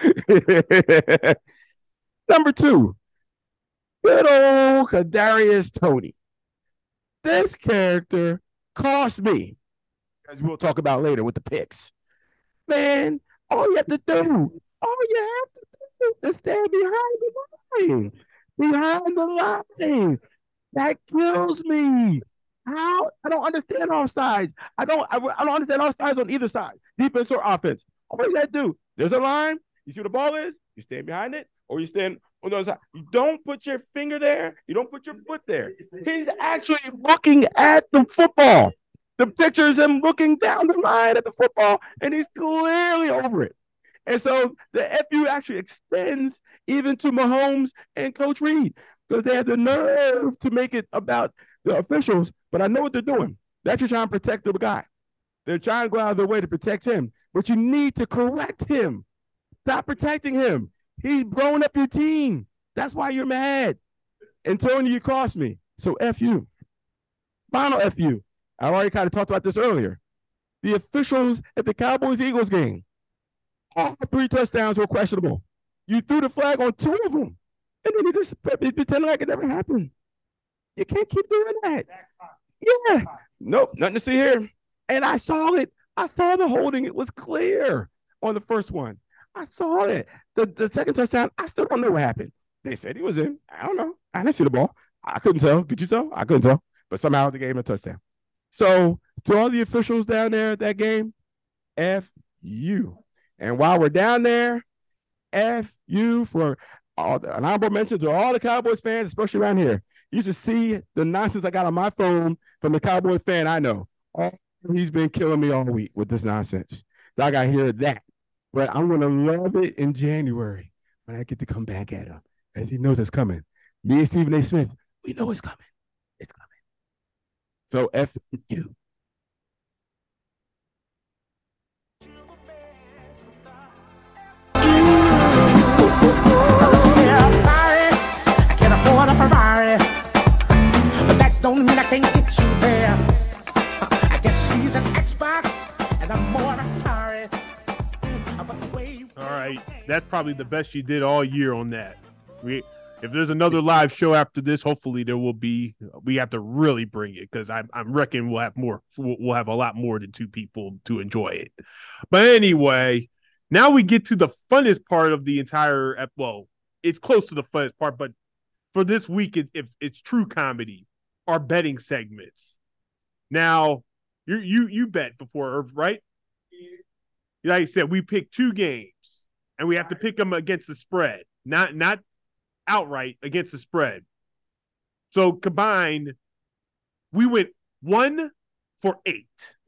Speaker 5: Number two, good old Kadarius Toney. This character cost me, as we'll talk about later with the picks. Man, all you have to do, all you have to do is stand behind the line. Behind the line. That kills me. How? I don't understand offsides. I don't I, I don't understand offsides on either side, defense or offense. All you got to do, there's a line. You see what the ball is, you stand behind it, or you stand on the other side. You don't put your finger there. You don't put your foot there. He's actually looking at the football. The picture is him looking down the line at the football, and he's clearly over it. And so the F U actually extends even to Mahomes and Coach Reed because they had the nerve to make it about the officials. But I know what they're doing. They're actually trying to protect the guy. They're trying to go out of their way to protect him. But you need to correct him. Stop protecting him. He's blowing up your team. That's why you're mad. And Tony, you cost me. So F you. Final F you. I already kind of talked about this earlier. The officials at the Cowboys-Eagles game, all three touchdowns were questionable. You threw the flag on two of them. And then you just pretend like it never happened. You can't keep doing that. Yeah. Nope, nothing to see here. And I saw it. I saw the holding. It was clear on the first one. I saw it. The, the second touchdown, I still don't know what happened. They said he was in. I don't know. I didn't see the ball. I couldn't tell. Could you tell? I couldn't tell. But somehow they gave him a touchdown. So to all the officials down there at that game, F you. And while we're down there, F you for all the, an honorable mention to all the Cowboys fans, especially around here. You should see the nonsense I got on my phone from the Cowboys fan I know. Oh, he's been killing me all week with this nonsense. So I got to hear that. But I'm going to love it in January when I get to come back at him. As he knows it's coming. Me and Stephen A. Smith, we know it's coming. It's coming. So F you.
Speaker 2: Yeah, I'm sorry, I can't afford a Ferrari, but that don't mean I can't get you there. I guess he's an Xbox, and I'm more Atari. But the way you
Speaker 3: All right, that's probably the best you did all year on that. We, if there's another live show after this, hopefully there will be. We have to really bring it because I'm I'm reckon we'll have more. We'll have a lot more than two people to enjoy it. But anyway, now we get to the funnest part of the entire. Well, it's close to the funnest part, but for this week, it's it's, it's true comedy. Our betting segments. Now, you you you bet before, Irv, right? Like I said, we pick two games, and we have to pick them against the spread, not not outright against the spread. So combined, we went one for eight.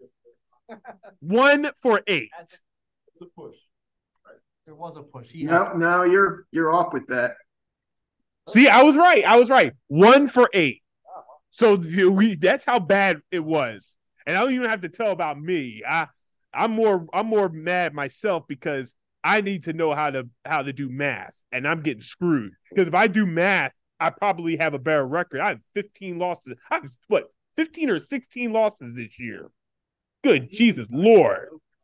Speaker 3: One for eight.
Speaker 6: That's a push. There was a push. He
Speaker 4: No, no, you're you're off with that.
Speaker 3: See, I was right. I was right. One for eight. So we that's how bad it was. And I don't even have to tell about me. I I'm more I'm more mad myself because I need to know how to how to do math, and I'm getting screwed. Because if I do math, I probably have a better record. I have fifteen losses. I have what fifteen or sixteen losses this year. Good Jesus Lord.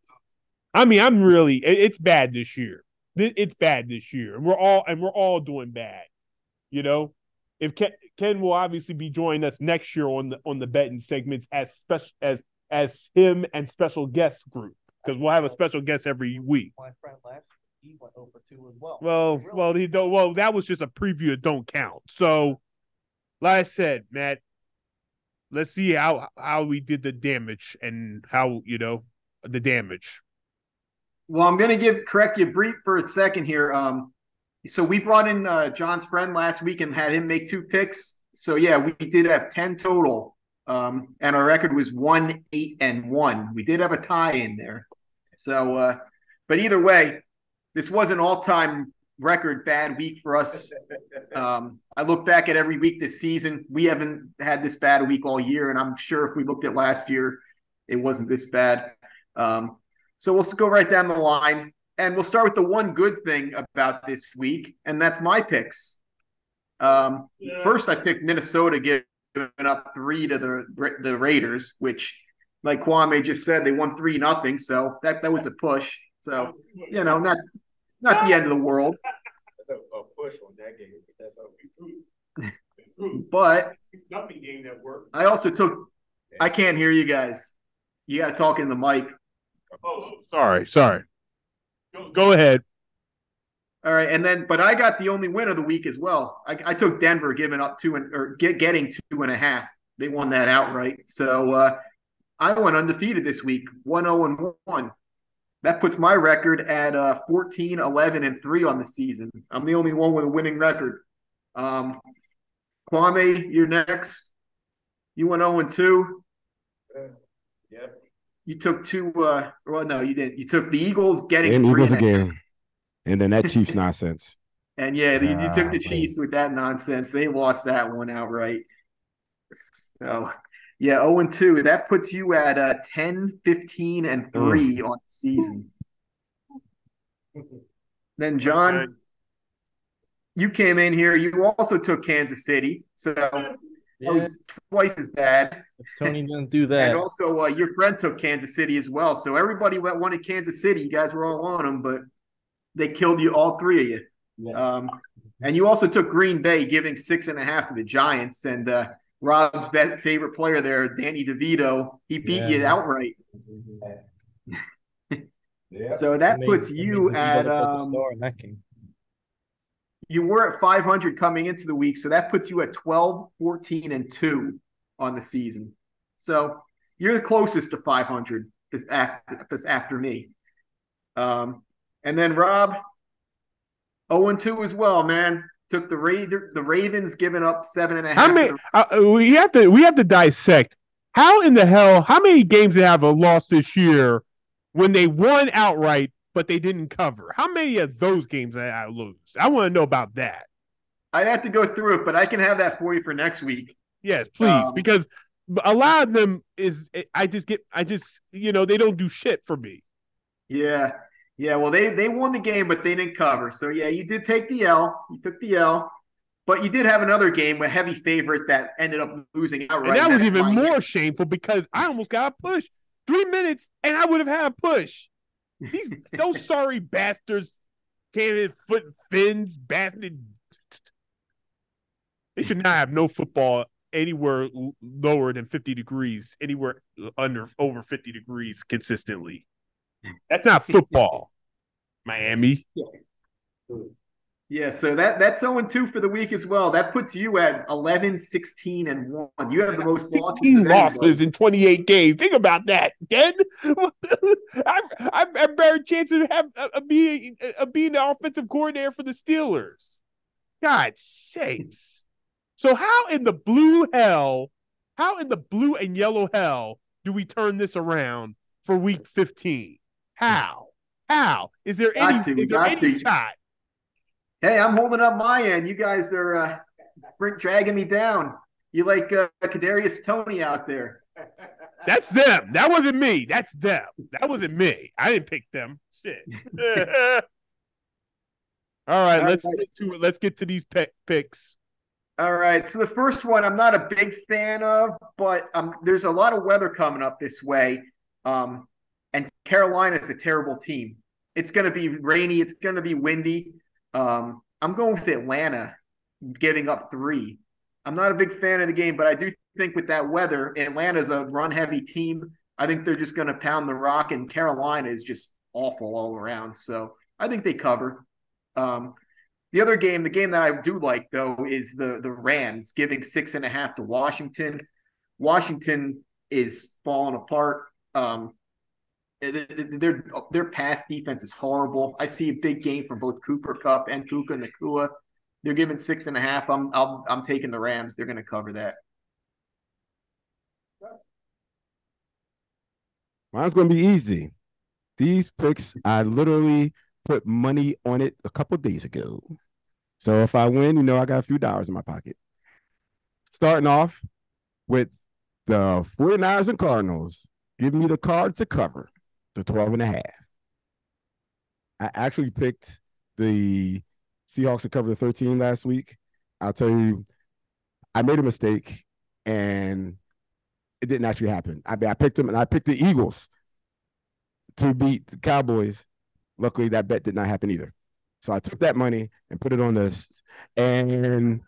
Speaker 3: I mean, I'm really it, it's bad this year. It's bad this year. And we're all and we're all doing bad. You know? If Ken, Ken will obviously be joining us next year on the on the betting segments as special as as him and special guest group. Because we'll have a special guest every week.
Speaker 6: My friend last he went over two as well.
Speaker 3: Well,
Speaker 6: really?
Speaker 3: well, he don't. Well, that was just a preview. It don't count. So, like I said, Matt, let's see how how we did the damage and how you know the damage.
Speaker 4: Well, I'm going to give correct you brief for a second here. Um, so we brought in uh, John's friend last week and had him make two picks. So yeah, we did have ten total, um, and our record was one, eight, and one. We did have a tie in there. So, uh, but either way, this was an all-time record bad week for us. Um, I look back at every week this season. We haven't had this bad a week all year, and I'm sure if we looked at last year, it wasn't this bad. Um, so we'll go right down the line, and we'll start with the one good thing about this week, and that's my picks. Um, yeah. First, I picked Minnesota giving up three to the the Raiders, which, like Kwame just said, they won three nothing. So that that was a push. So you know, not not the end of the world.
Speaker 5: A push on that game. That's how we proved.
Speaker 4: But
Speaker 3: nothing game that worked.
Speaker 4: I also took. I can't hear you guys. You got to talk in the mic.
Speaker 3: Oh, sorry, sorry. Go, go ahead.
Speaker 4: All right, and then, but I got the only win of the week as well. I, I took Denver giving up two and or get, getting two and a half. They won that outright. So uh, I went undefeated this week, one zero and one. That puts my record at uh, fourteen, eleven, and three on the season. I'm the only one with a winning record. Um, Kwame, you're next. You went oh and two.
Speaker 5: Yep.
Speaker 4: You took two. Uh, well, no, you didn't. You took the Eagles getting
Speaker 5: And
Speaker 4: three
Speaker 5: Eagles
Speaker 4: and a half.
Speaker 5: again. And then that Chiefs nonsense.
Speaker 4: And yeah, you, you took
Speaker 5: Ah,
Speaker 4: the
Speaker 5: man.
Speaker 4: Chiefs with that nonsense. They lost that one outright. So, yeah, oh and two. That puts you at uh, ten, fifteen, and three on the season. Then, John,
Speaker 3: Okay.
Speaker 4: you came in here. You also took Kansas City. So that
Speaker 6: Yeah,
Speaker 4: was twice as bad.
Speaker 6: if Tony didn't do
Speaker 4: And
Speaker 6: that.
Speaker 4: also, uh, your friend took Kansas City as well. So everybody that wanted Kansas City, you guys were all on them, but they killed you, all three of you.
Speaker 5: Yes.
Speaker 4: Um, and you also took Green Bay, giving six and a half to the Giants. And uh, Rob's best, favorite player there, Danny DeVito, he beat
Speaker 6: Yeah.
Speaker 4: you outright.
Speaker 5: Yep.
Speaker 4: So that
Speaker 6: I mean-
Speaker 4: puts
Speaker 6: I
Speaker 4: you
Speaker 6: mean,
Speaker 4: at
Speaker 6: gotta put the
Speaker 4: um,
Speaker 6: star in that game.
Speaker 4: you were at five hundred coming into the week, so that puts you at twelve, fourteen, and two on the season. So you're the closest to five hundred this after, this after me. Um, and then Rob, oh and two as well, man. Took the Raider, the Ravens, giving up seven and a half.
Speaker 3: How many?
Speaker 4: to
Speaker 3: Uh, we have to we have to dissect. How in the hell? How many games they have a loss this year when they won outright, but they didn't cover? How many of those games did I lose? I want to know about that.
Speaker 4: the, I'd have to go through it, but I can have that for you for next week.
Speaker 3: Yes, please,
Speaker 4: Um,
Speaker 3: because a lot of them is I just get I just you know they don't do shit for me.
Speaker 4: Yeah. Yeah, well, they they won the game, but they didn't cover. So yeah, you did take the L. You took the L, but you did have another game, a heavy favorite that ended up losing outright.
Speaker 3: And that was
Speaker 4: That's
Speaker 3: even
Speaker 4: Miami.
Speaker 3: more shameful because I almost got a push. Three minutes, and I would have had a push. These those sorry bastards, can't foot fins, bastard. They should not have no football anywhere lower than fifty degrees, anywhere under over fifty degrees consistently. That's not football, Miami.
Speaker 4: Yeah, so that that's oh and two for the week as well. That puts you at eleven, sixteen, and one. You have the most
Speaker 3: sixteen
Speaker 4: losses,
Speaker 3: losses in twenty-eight games. Think about that, Ken. I I have better chance of have of being of being the offensive coordinator for the Steelers. God sakes! So how in the blue hell, how in the blue and yellow hell do we turn this around for week fifteen? How? How is there
Speaker 4: Got
Speaker 3: any
Speaker 4: to, we
Speaker 3: is there
Speaker 4: got
Speaker 3: any
Speaker 4: to.
Speaker 3: shot?
Speaker 4: Hey, I'm holding up my end. You guys are uh, bring, dragging me down. You like uh, Kadarius Toney out there.
Speaker 3: That's them. That wasn't me. That's them. That wasn't me. I didn't pick them. Shit. All right,
Speaker 4: All
Speaker 3: let's
Speaker 4: right.
Speaker 3: get to it. Let's get to these pick, picks.
Speaker 4: All right. So the first one I'm not a big fan of, but um, there's a lot of weather coming up this way. Um, and Carolina is a terrible team. It's going to be rainy. It's going to be windy. Um, I'm going with Atlanta giving up three. I'm not a big fan of the game, but I do think with that weather, Atlanta's a run-heavy team. I think they're just going to pound the rock, and Carolina is just awful all around. So I think they cover. Um, the other game, the game that I do like, though, is the, the Rams giving six and a half to Washington. Washington is falling apart. Um, their, their pass defense is horrible. I see a big game from both Cooper Kupp and Puka Nacua. They're giving six and a half. I'm I'm, I'm taking the Rams. They're going to cover that.
Speaker 5: Mine's going to be easy. These picks, I literally put money on it a couple days ago. So if I win, you know, I got a few dollars in my pocket. Starting off with the 49ers and Cardinals, give me the Cards to cover the twelve and a half. I actually picked the Seahawks to cover the thirteen last week. I'll tell you, I made a mistake, and it didn't actually happen. I mean, I picked them, and I picked the Eagles to beat the Cowboys. Luckily, that bet did not happen either. So I took that money and put it on this. And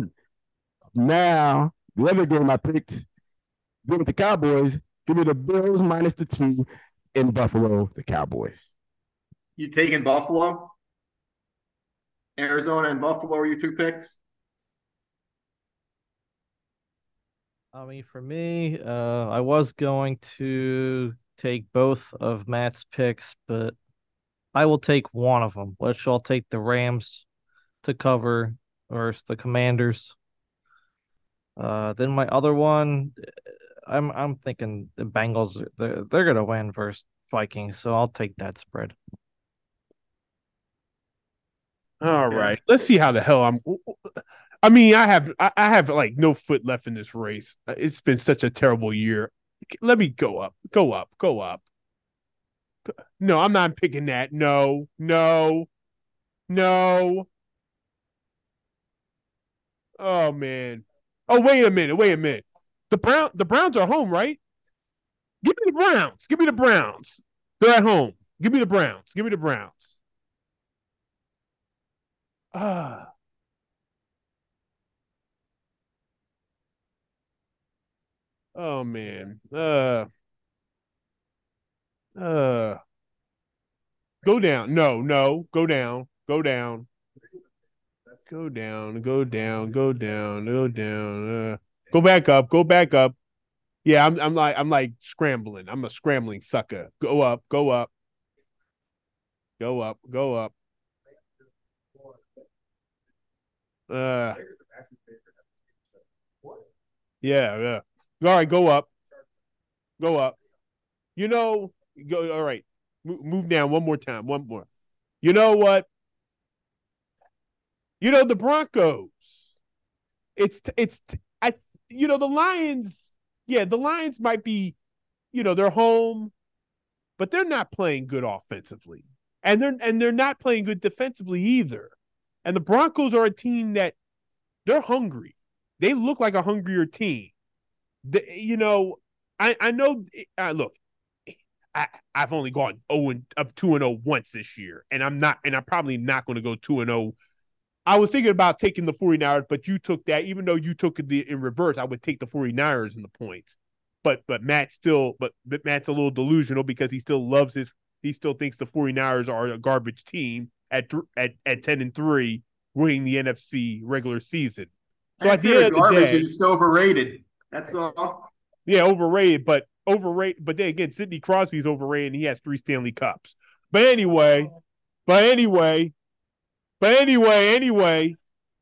Speaker 5: now, the other game I picked, give it the Cowboys, give me the Bills minus the two in Buffalo, the Cowboys.
Speaker 4: You taking Buffalo? Arizona and Buffalo are your two picks?
Speaker 6: I mean, for me, uh, I was going to take both of Matt's picks, but I will take one of them, which I'll take the Rams to cover versus the Commanders. Uh, then my other one, I'm I'm thinking the Bengals they're they're gonna win versus Vikings, so I'll take that spread.
Speaker 3: All right, let's see how the hell I'm. I mean, I have I have like no foot left in this race. It's been such a terrible year. Let me go up, go up, go up. No, I'm not picking that. No, no, no. Oh man. Oh wait a minute. Wait a minute. The Brown the Browns are home, right? Give me the Browns. Give me the Browns. They're at home. Give me the Browns. Give me the Browns. Ah. Oh man. Uh. Uh. Go down. No, no. Go down. Go down. Go down. Go down. Go down. Go down. Uh, go back up. Go back up. Yeah, I'm. I'm like. I'm like scrambling. I'm a scrambling sucker. Go up. Go up. Go up. Go up. Uh. Yeah. Yeah. All right. Go up. Go up. You know. Go. All right. Move, move down one more time. One more. You know what? You know the Broncos. It's it's I. You know the Lions. Yeah, the Lions might be. You know they're home, but they're not playing good offensively, and they're and they're not playing good defensively either. And the Broncos are a team that they're hungry. They look like a hungrier team. The, you know, I I know. Uh, look, I I've only gone zero and up two and zero once this year, and I'm not, and I'm probably not going to go two and zero. I was thinking about taking the 49ers, but you took that. Even though you took it in reverse, I would take the 49ers in the points. But but Matt still, but, but Matt's a little delusional because he still loves his. He still thinks the 49ers are a garbage team at at at ten and three, winning the N F C regular season. So at the end of the day,
Speaker 4: they're just overrated. That's all.
Speaker 3: Yeah, overrated, but overrated. But then again, Sidney Crosby's overrated, and he has three Stanley Cups. But anyway, but anyway, but anyway, anyway,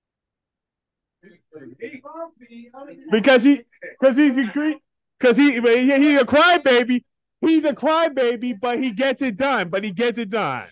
Speaker 3: because he, because he's a, because he, he's a crybaby. He's a crybaby, but he gets it done. But he gets it done.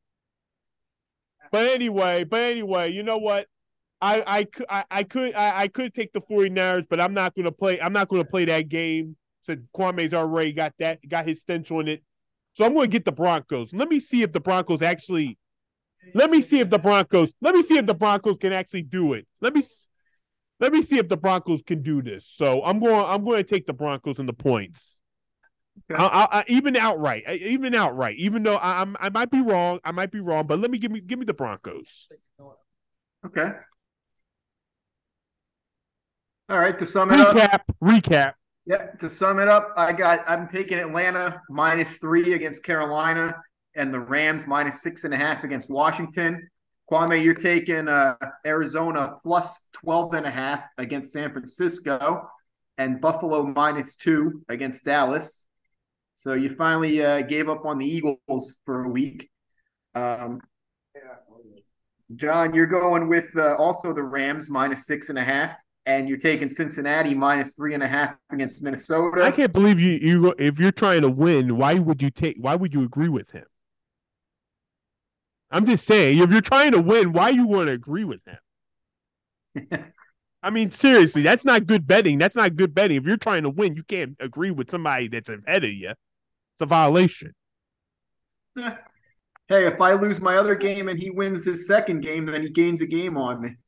Speaker 3: But anyway, but anyway, you know what? I I could I, I could I, I could take the 49ers, but I'm not gonna play. I'm not gonna play that game. So Kwame's already got that got his stench on it. So I'm gonna get the Broncos. Let me see if the Broncos actually. Let me see if the Broncos. Let me see if the Broncos can actually do it. Let me let me see if the Broncos can do this. So I'm going. I'm going to take the Broncos in the points. Okay. I, I, I, even outright, even outright, even though I, I'm, I might be wrong, I might be wrong, but let me give me give me the Broncos.
Speaker 4: Okay. All right. To sum it
Speaker 3: recap,
Speaker 4: up,
Speaker 3: recap.
Speaker 4: Yeah. To sum it up, I got. I'm taking Atlanta minus three against Carolina, and the Rams minus six and a half against Washington. Kwame, you're taking uh, Arizona plus twelve and a half against San Francisco, and Buffalo minus two against Dallas. So you finally uh, gave up on the Eagles for a week. Um, John, you're going with uh, also the Rams minus six and a half, and you're taking Cincinnati minus three and a half against Minnesota.
Speaker 3: I can't believe you. You if you're trying to win, why would you take? Why would you agree with him? I'm just saying, if you're trying to win, why you want to agree with him? I mean, seriously, that's not good betting. That's not good betting. If you're trying to win, you can't agree with somebody that's ahead of you. It's a violation.
Speaker 4: Hey, if I lose my other game and he wins his second game, then he gains a game on me.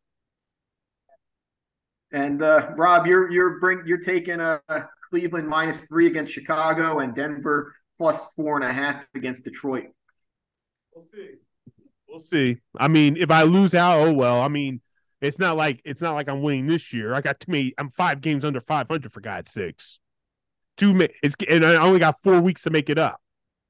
Speaker 4: And uh, Rob, you're you're bring you're taking a uh, Cleveland minus three against Chicago and Denver plus four and a half against Detroit.
Speaker 3: We'll see. We'll see. I mean, if I lose out, oh well. I mean, it's not like it's not like I'm winning this year. I got too many. I'm five games under five hundred for God's sakes. Two. It's and I only got four weeks to make it up.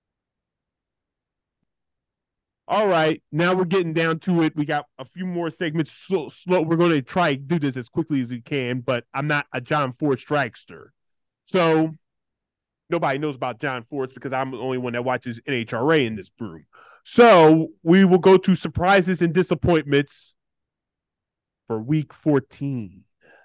Speaker 3: All right, now we're getting down to it. We got a few more segments. Slow, slow. We're going to try to do this as quickly as we can, but I'm not a John Ford Strikester. So nobody knows about John Force because I'm the only one that watches N H R A in this room. So we will go to surprises and disappointments for week fourteen.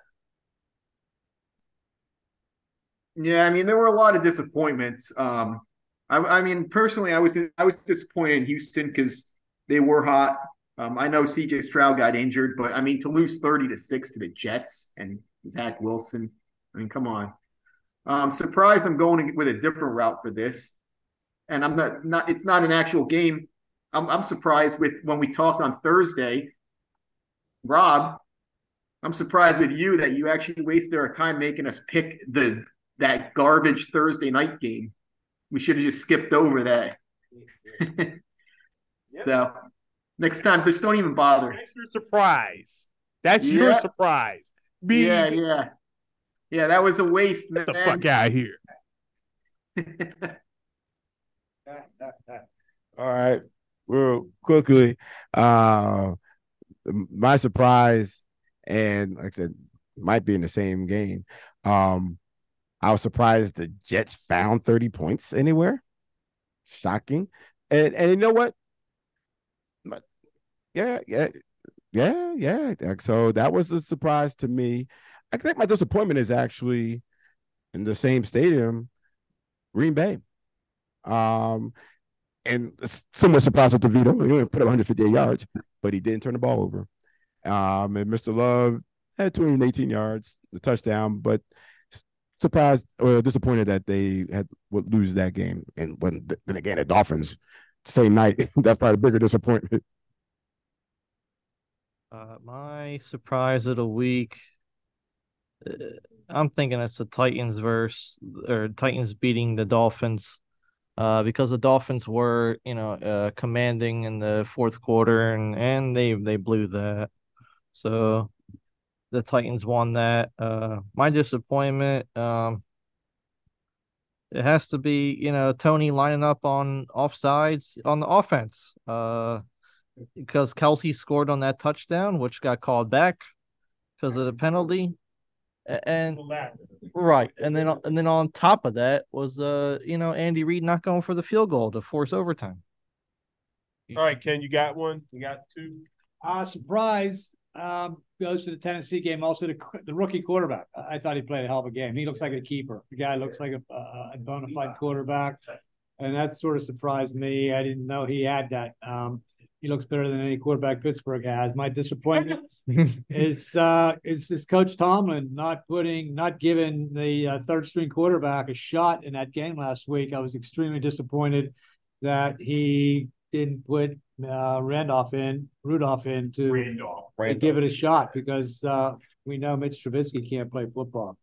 Speaker 4: Yeah, I mean, there were a lot of disappointments. Um, I, I mean, personally, I was I was disappointed in Houston because they were hot. Um, I know C J Stroud got injured, but I mean, to lose thirty to six to the Jets and Zach Wilson, I mean, come on. I'm surprised I'm going with a different route for this, and I'm not not. It's not an actual game. I'm I'm surprised with when we talked on Thursday, Rob. I'm surprised with you that you actually wasted our time making us pick the that garbage Thursday night game. We should have just skipped over that. Yep. So next time, just don't even bother.
Speaker 3: That's your surprise. That's yeah. your surprise.
Speaker 4: Be... Yeah, yeah. Yeah, that was a waste, man.
Speaker 3: Get the fuck out of here.
Speaker 5: All right. Real quickly. Uh, my surprise, and like I said, might be in the same game. Um, I was surprised the Jets found thirty points anywhere. Shocking. And and you know what? Yeah, yeah, yeah, yeah. So that was a surprise to me. I think my disappointment is actually in the same stadium, Green Bay. Um, and somewhat surprised with DeVito. He only put up one hundred fifty-eight yards, but he didn't turn the ball over. Um, and Mister Love had two hundred eighteen yards, the touchdown, but surprised or disappointed that they had would lose that game. And when then again, the Dolphins, same night, that's probably a bigger disappointment.
Speaker 6: Uh, my surprise of the week, uh, I'm thinking it's the Titans versus or Titans beating the Dolphins, uh, because the Dolphins were, you know, uh, commanding in the fourth quarter and and they they blew that. So the Titans won that. Uh, my disappointment, um, it has to be, you know, Tony lining up on offsides on the offense. Uh, because Kelsey scored on that touchdown, which got called back because of the penalty. And right, and then and then on top of that was uh, you know, Andy Reid not going for the field goal to force overtime.
Speaker 3: All right, Ken, you got one? You got two?
Speaker 7: Uh surprise. Um, goes to the Tennessee game. Also, the, the rookie quarterback. I thought he played a hell of a game. He looks like a keeper. The guy looks like a, a, a bona fide quarterback, and that sort of surprised me. I didn't know he had that. Um, he looks better than any quarterback Pittsburgh has. My disappointment is uh, is is Coach Tomlin not putting, not giving the uh, third string quarterback a shot in that game last week. I was extremely disappointed that he didn't put uh, Randolph in, Rudolph in to,
Speaker 3: Randolph.
Speaker 7: to
Speaker 3: Randolph.
Speaker 7: give it a shot because uh, we know Mitch Trubisky can't play football.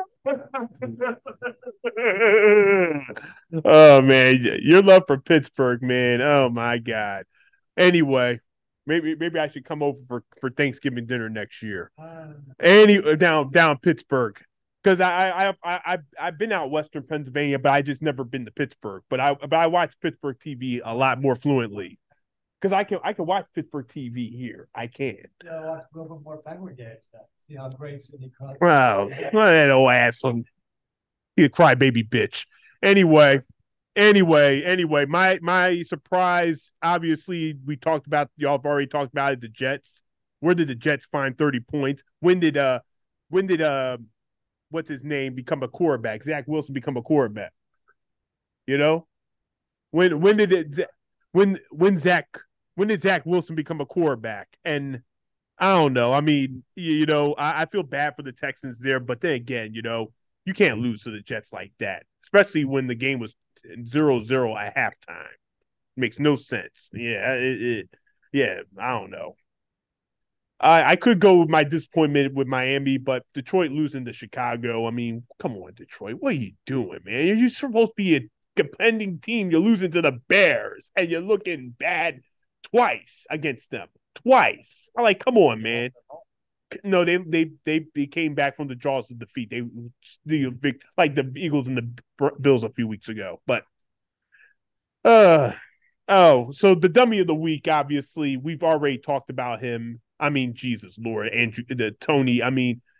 Speaker 3: Oh man, your love for Pittsburgh, man. Oh my God. Anyway, maybe maybe I should come over for, for Thanksgiving dinner next year. Uh, Any down down Pittsburgh, because I I I I I've been out Western Pennsylvania, but I just never been to Pittsburgh. But I but I watch Pittsburgh T V a lot more fluently. Because I can I can watch Pittsburgh T V here. I can.
Speaker 7: Yeah, watch a little bit more Penguin games. See how great Sidney Crosby.
Speaker 3: Wow, that old asshole. He a crybaby bitch. Anyway, anyway, anyway, my my surprise. Obviously, we talked about y'all have already talked about it. The Jets. Where did the Jets find thirty points? When did uh when did uh what's his name become a quarterback? Zach Wilson become a quarterback. You know, when when did it when when Zach when did Zach Wilson become a quarterback? And I don't know. I mean, you, you know, I, I feel bad for the Texans there, but then again, you know, you can't lose to the Jets like that, especially when the game was zero zero at halftime. Makes no sense. Yeah, it, it, yeah, I don't know. I, I could go with my disappointment with Miami, but Detroit losing to Chicago. I mean, come on, Detroit. What are you doing, man? You're supposed to be a contending team. You're losing to the Bears, and you're looking bad twice against them. Twice. I'm like, come on, man. No, they they they, they came back from the jaws of defeat. They the like the Eagles and the Bills a few weeks ago. But uh oh, so the dummy of the week, obviously, we've already talked about him. I mean, Jesus Lord, Andrew the Tony. I mean,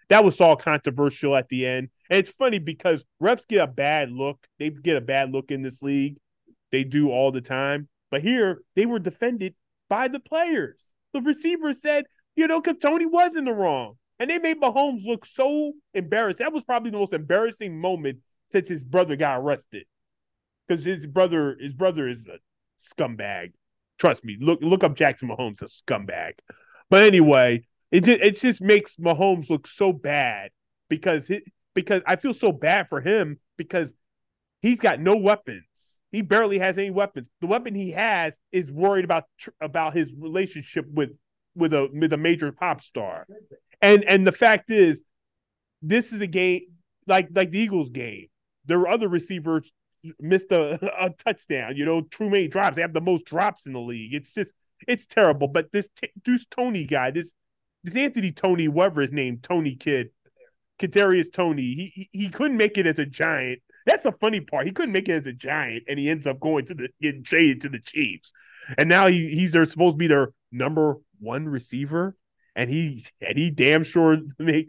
Speaker 3: that was all controversial at the end. And it's funny because refs get a bad look. They get a bad look in this league. They do all the time. But here, they were defended by the players. The receiver said, you know, because Tony was in the wrong. And they made Mahomes look so embarrassed. That was probably the most embarrassing moment since his brother got arrested. Because his brother, his brother is a scumbag. Trust me. Look, look up Jackson Mahomes, a scumbag. But anyway, it just, it just makes Mahomes look so bad because he, because I feel so bad for him because he's got no weapons. He barely has any weapons. The weapon he has is worried about about his relationship with with a with a major pop star. And and the fact is, this is a game like like the Eagles game. There were other receivers missed a, a touchdown. You know, true many drops. They have the most drops in the league. It's just it's terrible. But this t- Deuce Tony guy, this this Anthony Tony, whatever his name, Tony kid, Kadarius Tony, he, he he couldn't make it as a Giant. That's the funny part. He couldn't make it as a Giant, and he ends up going to the getting traded to the Chiefs. And now he, he's their supposed to be their number one receiver, and he and he damn sure make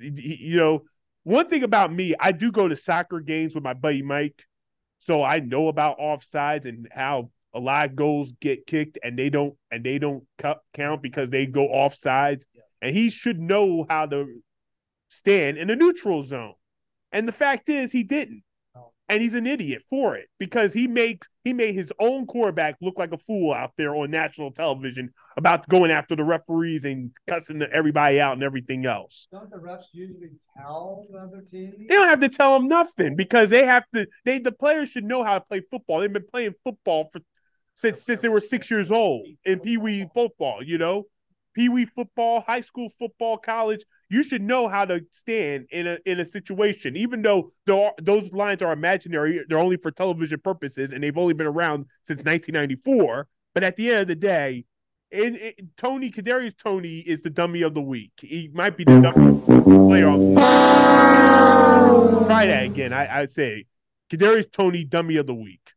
Speaker 3: you know. One thing about me, I do go to soccer games with my buddy Mike, so I know about offsides and how a lot of goals get kicked and they don't and they don't count because they go offsides. And he should know how to stand in the neutral zone. And the fact is, he didn't. And he's an idiot for it because he makes he made his own quarterback look like a fool out there on national television about going after the referees and cussing everybody out and everything else.
Speaker 7: Don't the refs usually tell the other team?
Speaker 3: They don't have to tell them nothing because they have to. They the players should know how to play football. They've been playing football for since since they were six years old in Pee Wee football. You know, Pee Wee football, high school football, college. You should know how to stand in a in a situation, even though those lines are imaginary. They're only for television purposes, and they've only been around since nineteen ninety-four. But at the end of the day, it, it, Tony Kadarius Tony is the dummy of the week. He might be the dummy player. Of Try that again. I, I say Kadarius Tony, dummy of the week.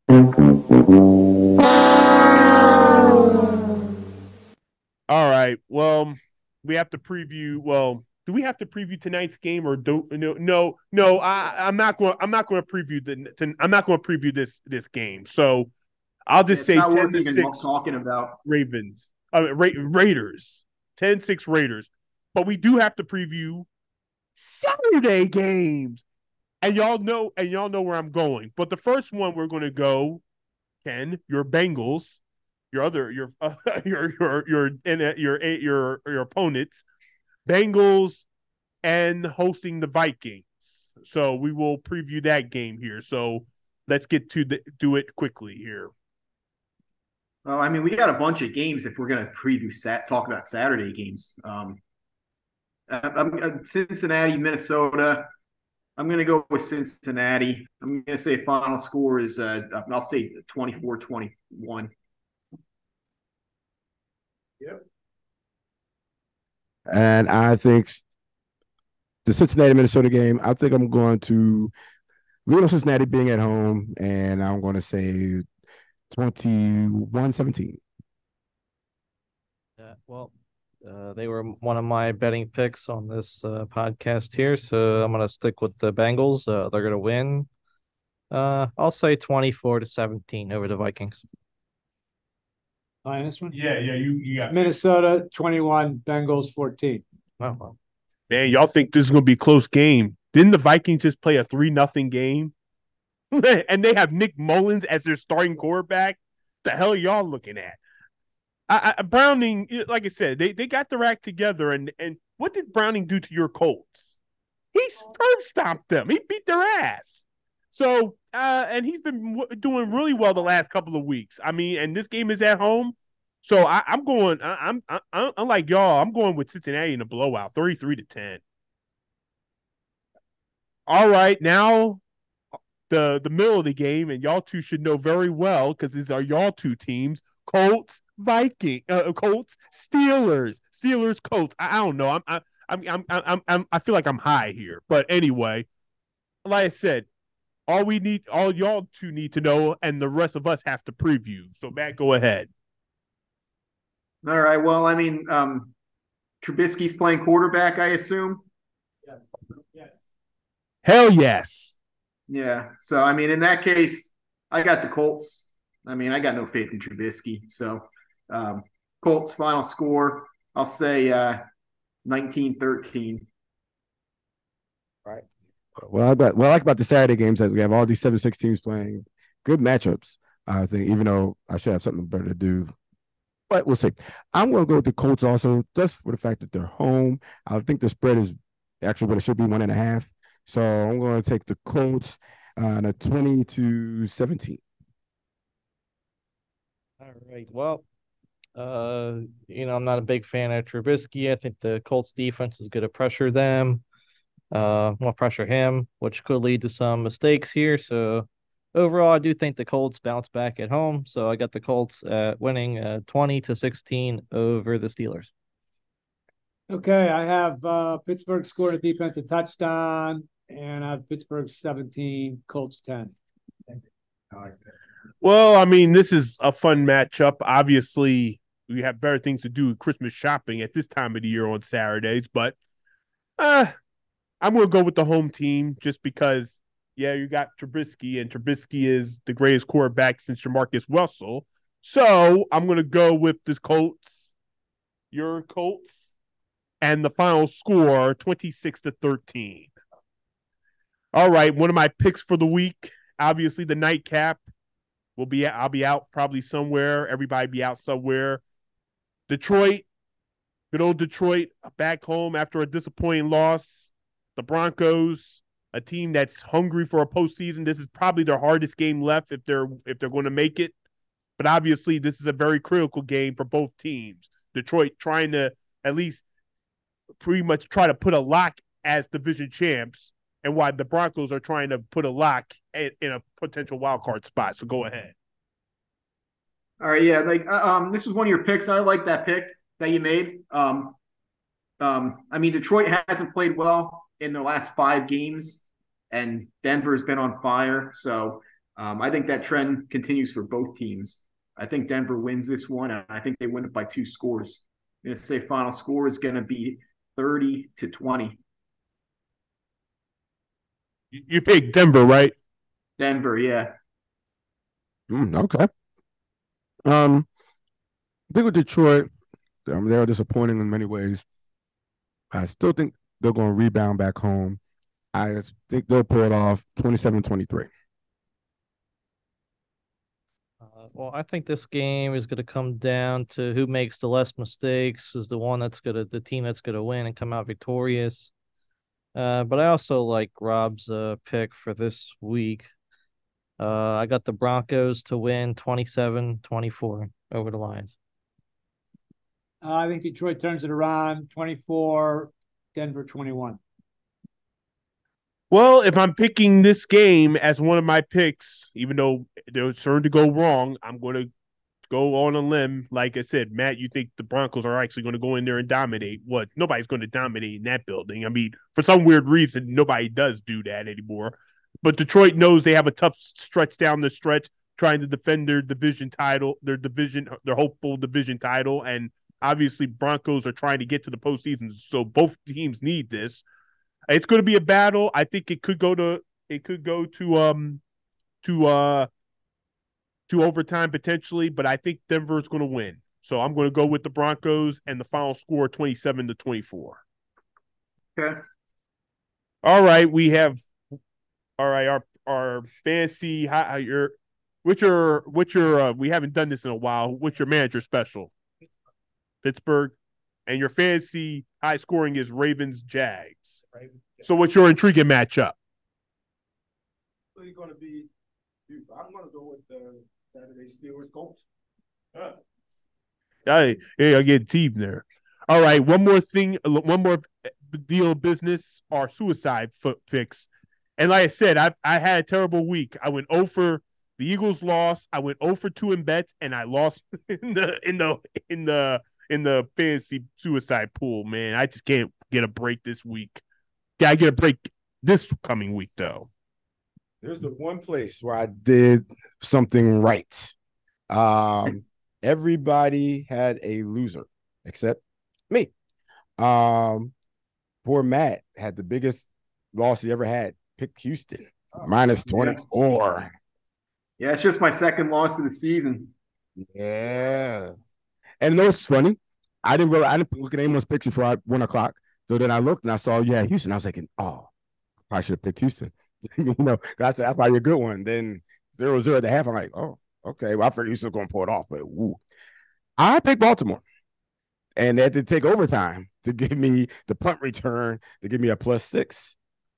Speaker 3: All right. Well, we have to preview. Well. Do we have to preview tonight's game or do no no no I I'm not going I'm not going to preview the to, I'm not going to preview this this game. So I'll just
Speaker 4: it's
Speaker 3: say
Speaker 4: not
Speaker 3: ten
Speaker 4: worth
Speaker 3: to
Speaker 4: even
Speaker 3: six
Speaker 4: talking about
Speaker 3: Ravens. Uh, Ra- Raiders. ten six Raiders. But we do have to preview Saturday games. And y'all know and y'all know where I'm going. But the first one we're going to go Ken, your Bengals, your other your uh, your your your your your your, your opponents Bengals and hosting the Vikings. So we will preview that game here. So let's get to the, do it quickly here.
Speaker 4: Well, I mean, we got a bunch of games if we're going to preview sat talk about Saturday games. Um, I'm, I'm Cincinnati, Minnesota. I'm going to go with Cincinnati. I'm going to say final score is uh, I'll say twenty-four twenty-one.
Speaker 5: Yep. And I think the Cincinnati Minnesota game, I think I'm going to lean on Cincinnati being at home, and I'm going to say twenty-one seventeen.
Speaker 6: Yeah, well, uh, they were one of my betting picks on this uh, podcast here, so I'm going to stick with the Bengals. Uh, they're going to win. Uh, I'll say twenty-four to seventeen over the Vikings.
Speaker 7: Line this one?
Speaker 3: Yeah, yeah, you, you got
Speaker 7: Minnesota twenty-one, Bengals fourteen.
Speaker 6: Oh, well.
Speaker 3: Man, y'all think this is going to be a close game. Didn't the Vikings just play a three nothing game? And they have Nick Mullins as their starting quarterback? The hell are y'all looking at? I, I, Browning, like I said, they, they got their act together. And, and what did Browning do to your Colts? He curb stomped them. He beat their ass. So, uh, and he's been w- doing really well the last couple of weeks. I mean, and this game is at home. So I, I'm going, I, I'm, I, I'm like y'all, I'm going with Cincinnati in a blowout, thirty-three to ten. All right, now the the middle of the game, and y'all two should know very well because these are y'all two teams: Colts, Viking, uh, Colts, Steelers, Steelers, Colts. I, I don't know. I'm, I, I'm, I'm, I'm, I'm, I feel like I'm high here, but anyway, like I said. All we need, all y'all two need to know, and the rest of us have to preview. So, Matt, go ahead.
Speaker 4: All right. Well, I mean, um, Trubisky's playing quarterback, I assume.
Speaker 7: Yes. Yes.
Speaker 3: Hell yes.
Speaker 4: Yeah. So I mean, in that case, I got the Colts. I mean, I got no faith in Trubisky. So um, Colts final score, I'll say uh, nineteen thirteen.
Speaker 5: Right. Well, I about, what I like about the Saturday games that we have all these seven six teams playing good matchups. I think, even though I should have something better to do, but we'll see. I'm going to go with the Colts also, just for the fact that they're home. I think the spread is actually what it should be, one and a half. So I'm going to take the Colts on a twenty to seventeen.
Speaker 6: All right. Well, uh, you know, I'm not a big fan of Trubisky. I think the Colts defense is going to pressure them. Uh, will pressure him, which could lead to some mistakes here. So overall, I do think the Colts bounce back at home. So I got the Colts uh, winning uh, twenty to sixteen over the Steelers.
Speaker 7: Okay, I have uh, Pittsburgh scored a defensive touchdown, and I have Pittsburgh seventeen, Colts ten.
Speaker 3: Well, I mean, this is a fun matchup. Obviously, we have better things to do with Christmas shopping at this time of the year on Saturdays, but uh, I'm going to go with the home team just because, yeah, you got Trubisky, and Trubisky is the greatest quarterback since Jamarcus Russell. So I'm going to go with the Colts, your Colts, and the final score, twenty-six to thirteen. All right, one of my picks for the week, obviously the nightcap. We'll be I'll be out probably somewhere. Everybody be out somewhere. Detroit, good old Detroit, back home after a disappointing loss. The Broncos, a team that's hungry for a postseason. This is probably their hardest game left if they're if they're going to make it. But obviously, this is a very critical game for both teams. Detroit trying to at least pretty much try to put a lock as division champs, and why the Broncos are trying to put a lock in, in a potential wild card spot. So go ahead.
Speaker 4: All right, yeah, like uh, um, this was one of your picks. I like that pick that you made. Um, um, I mean, Detroit hasn't played well in the last five games, and Denver's been on fire. So um, I think that trend continues for both teams. I think Denver wins this one, and I think they win it by two scores. I'm going to say final score is going to be thirty to twenty.
Speaker 3: You picked Denver, right?
Speaker 4: Denver, yeah.
Speaker 5: Mm, okay. Um, I think with Detroit, um, they are disappointing in many ways. I still think they're going to rebound back home. I think they'll pull it off twenty-seven twenty-three.
Speaker 6: Uh, well, I think this game is going to come down to who makes the less mistakes is the one that's going to the team that's going to win and come out victorious. Uh, but I also like Rob's uh, pick for this week. Uh, I got the Broncos to win twenty-seven twenty-four over the Lions.
Speaker 7: Uh, I think Detroit turns it around, twenty-four, Denver twenty-one.
Speaker 3: Well, if I'm picking this game as one of my picks, even though they're certain to go wrong, I'm going to go on a limb. Like I said, Matt, you think the Broncos are actually going to go in there and dominate? What? Nobody's going to dominate in that building. I mean, for some weird reason, nobody does do that anymore. But Detroit knows they have a tough stretch down the stretch, trying to defend their division title, their division, their hopeful division title, and obviously Broncos are trying to get to the postseason. So both teams need this. It's going to be a battle. I think it could go to it could go to um to uh to overtime potentially, but I think Denver is going to win. So I'm going to go with the Broncos and the final score twenty-seven to twenty-four.
Speaker 4: Okay.
Speaker 3: All right, we have all right our our fancy how your what's your what's your uh, we haven't done this in a while. What's your manager special? Pittsburgh. And your fantasy high scoring is Ravens Jags. So what's your intriguing matchup?
Speaker 5: So you're going to be, I'm going to go with the Saturday Steelers Colts.
Speaker 3: Uh, hey, hey, I get team there. All right, one more thing, one more deal of business, our suicide foot picks. And like I said, I I had a terrible week. I went zero for the Eagles lost. I went zero for two in bets, and I lost in the in the in the in the fantasy suicide pool, man. I just can't get a break this week. Gotta get a break this coming week, though.
Speaker 5: There's the one place where I did something right. Um, everybody had a loser except me. Um, poor Matt had the biggest loss he ever had. Picked Houston minus twenty-four.
Speaker 4: Yeah, it's just my second loss of the season.
Speaker 5: Yeah. And you know what's funny? I didn't really, I didn't look at anyone's picks before I, one o'clock. So then I looked and I saw you had Houston. I was thinking, oh, I probably should have picked Houston. you know, I said, that's probably a good one. Then zero, zero at the half. I'm like, oh, okay. Well, I figured Houston was going to pull it off. But woo. I picked Baltimore. And they had to take overtime to give me the punt return to give me a plus six.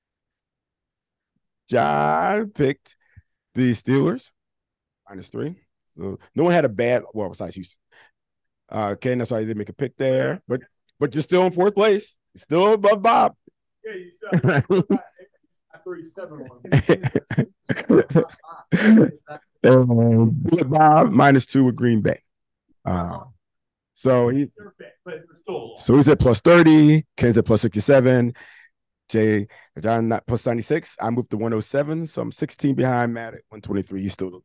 Speaker 5: John picked the Steelers, minus three. So no one had a bad, well, besides Houston. Uh, okay, that's why you didn't make a pick there. But but you're still in fourth place. You're still above Bob.
Speaker 3: Yeah, you said thirty-seven one.
Speaker 5: Bob minus two with Green Bay. Uh, so he, so he's at plus thirty. Ken's at plus sixty-seven. Jay, John not plus ninety-six. I moved to one oh seven, so I'm sixteen behind Matt at one twenty-three. He's still.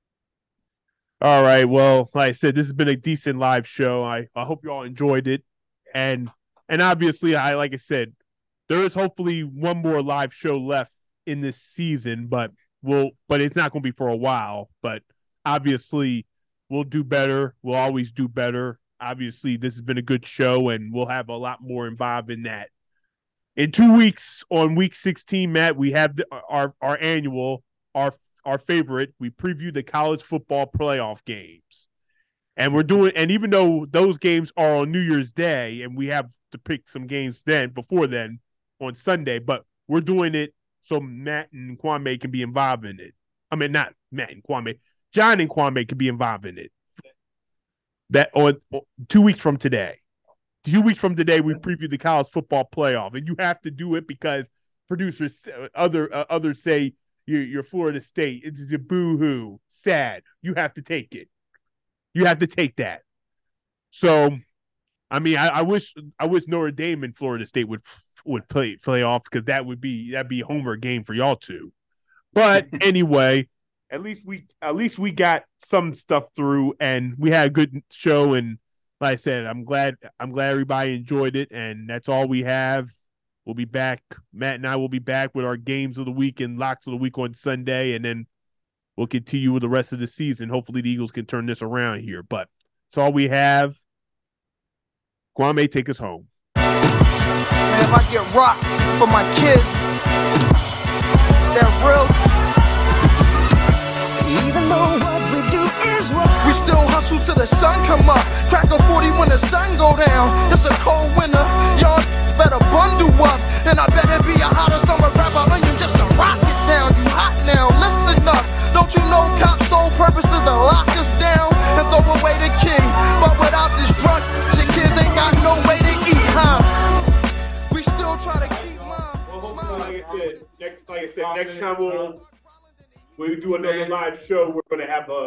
Speaker 3: All right. Well, like I said, this has been a decent live show. I, I hope you all enjoyed it. And and obviously, I like I said, there is hopefully one more live show left in this season, but we'll but it's not going to be for a while. But obviously, we'll do better. We'll always do better. Obviously, this has been a good show, and we'll have a lot more involved in that. In two weeks, on week sixteen, Matt, we have the, our our annual, our our favorite. We preview the college football playoff games, and we're doing. And even though those games are on New Year's Day, and we have to pick some games then before then on Sunday, but we're doing it so Matt and Kwame can be involved in it. I mean, not Matt and Kwame, John and Kwame can be involved in it. That on two weeks from today. Two weeks from today, we preview the college football playoff, and you have to do it because producers, other uh, others say you're, you're Florida State. It's a boo-hoo, sad. You have to take it. You have to take that. So, I mean, I, I wish I wish Notre Dame and Florida State would would play play off because that would be that'd be a homer game for y'all two. But anyway, at least we at least we got some stuff through, and we had a good show. And like I said, I'm glad I'm glad everybody enjoyed it, and that's all we have. We'll be back. Matt and I will be back with our games of the week and locks of the week on Sunday, and then we'll continue with the rest of the season. Hopefully the Eagles can turn this around here. But that's all we have. Kwame, take us home.
Speaker 1: Man, if I get rocked for my kids, is that real?
Speaker 2: Even though what we do is wrong,
Speaker 1: We still hustle till the sun come up. Tackle forty when the sun go down. It's a cold winter, y'all better bundle up. And I better be a hotter summer rapper onion just to rock it down. You hot now, listen up. Don't you know cops' sole purpose is to lock us down and throw away the key? But without this drug, your kids ain't got no way to eat, huh? We still try to keep mine.
Speaker 3: Well, like I said, next, like I said, next time we'll we do another live show. We're gonna have a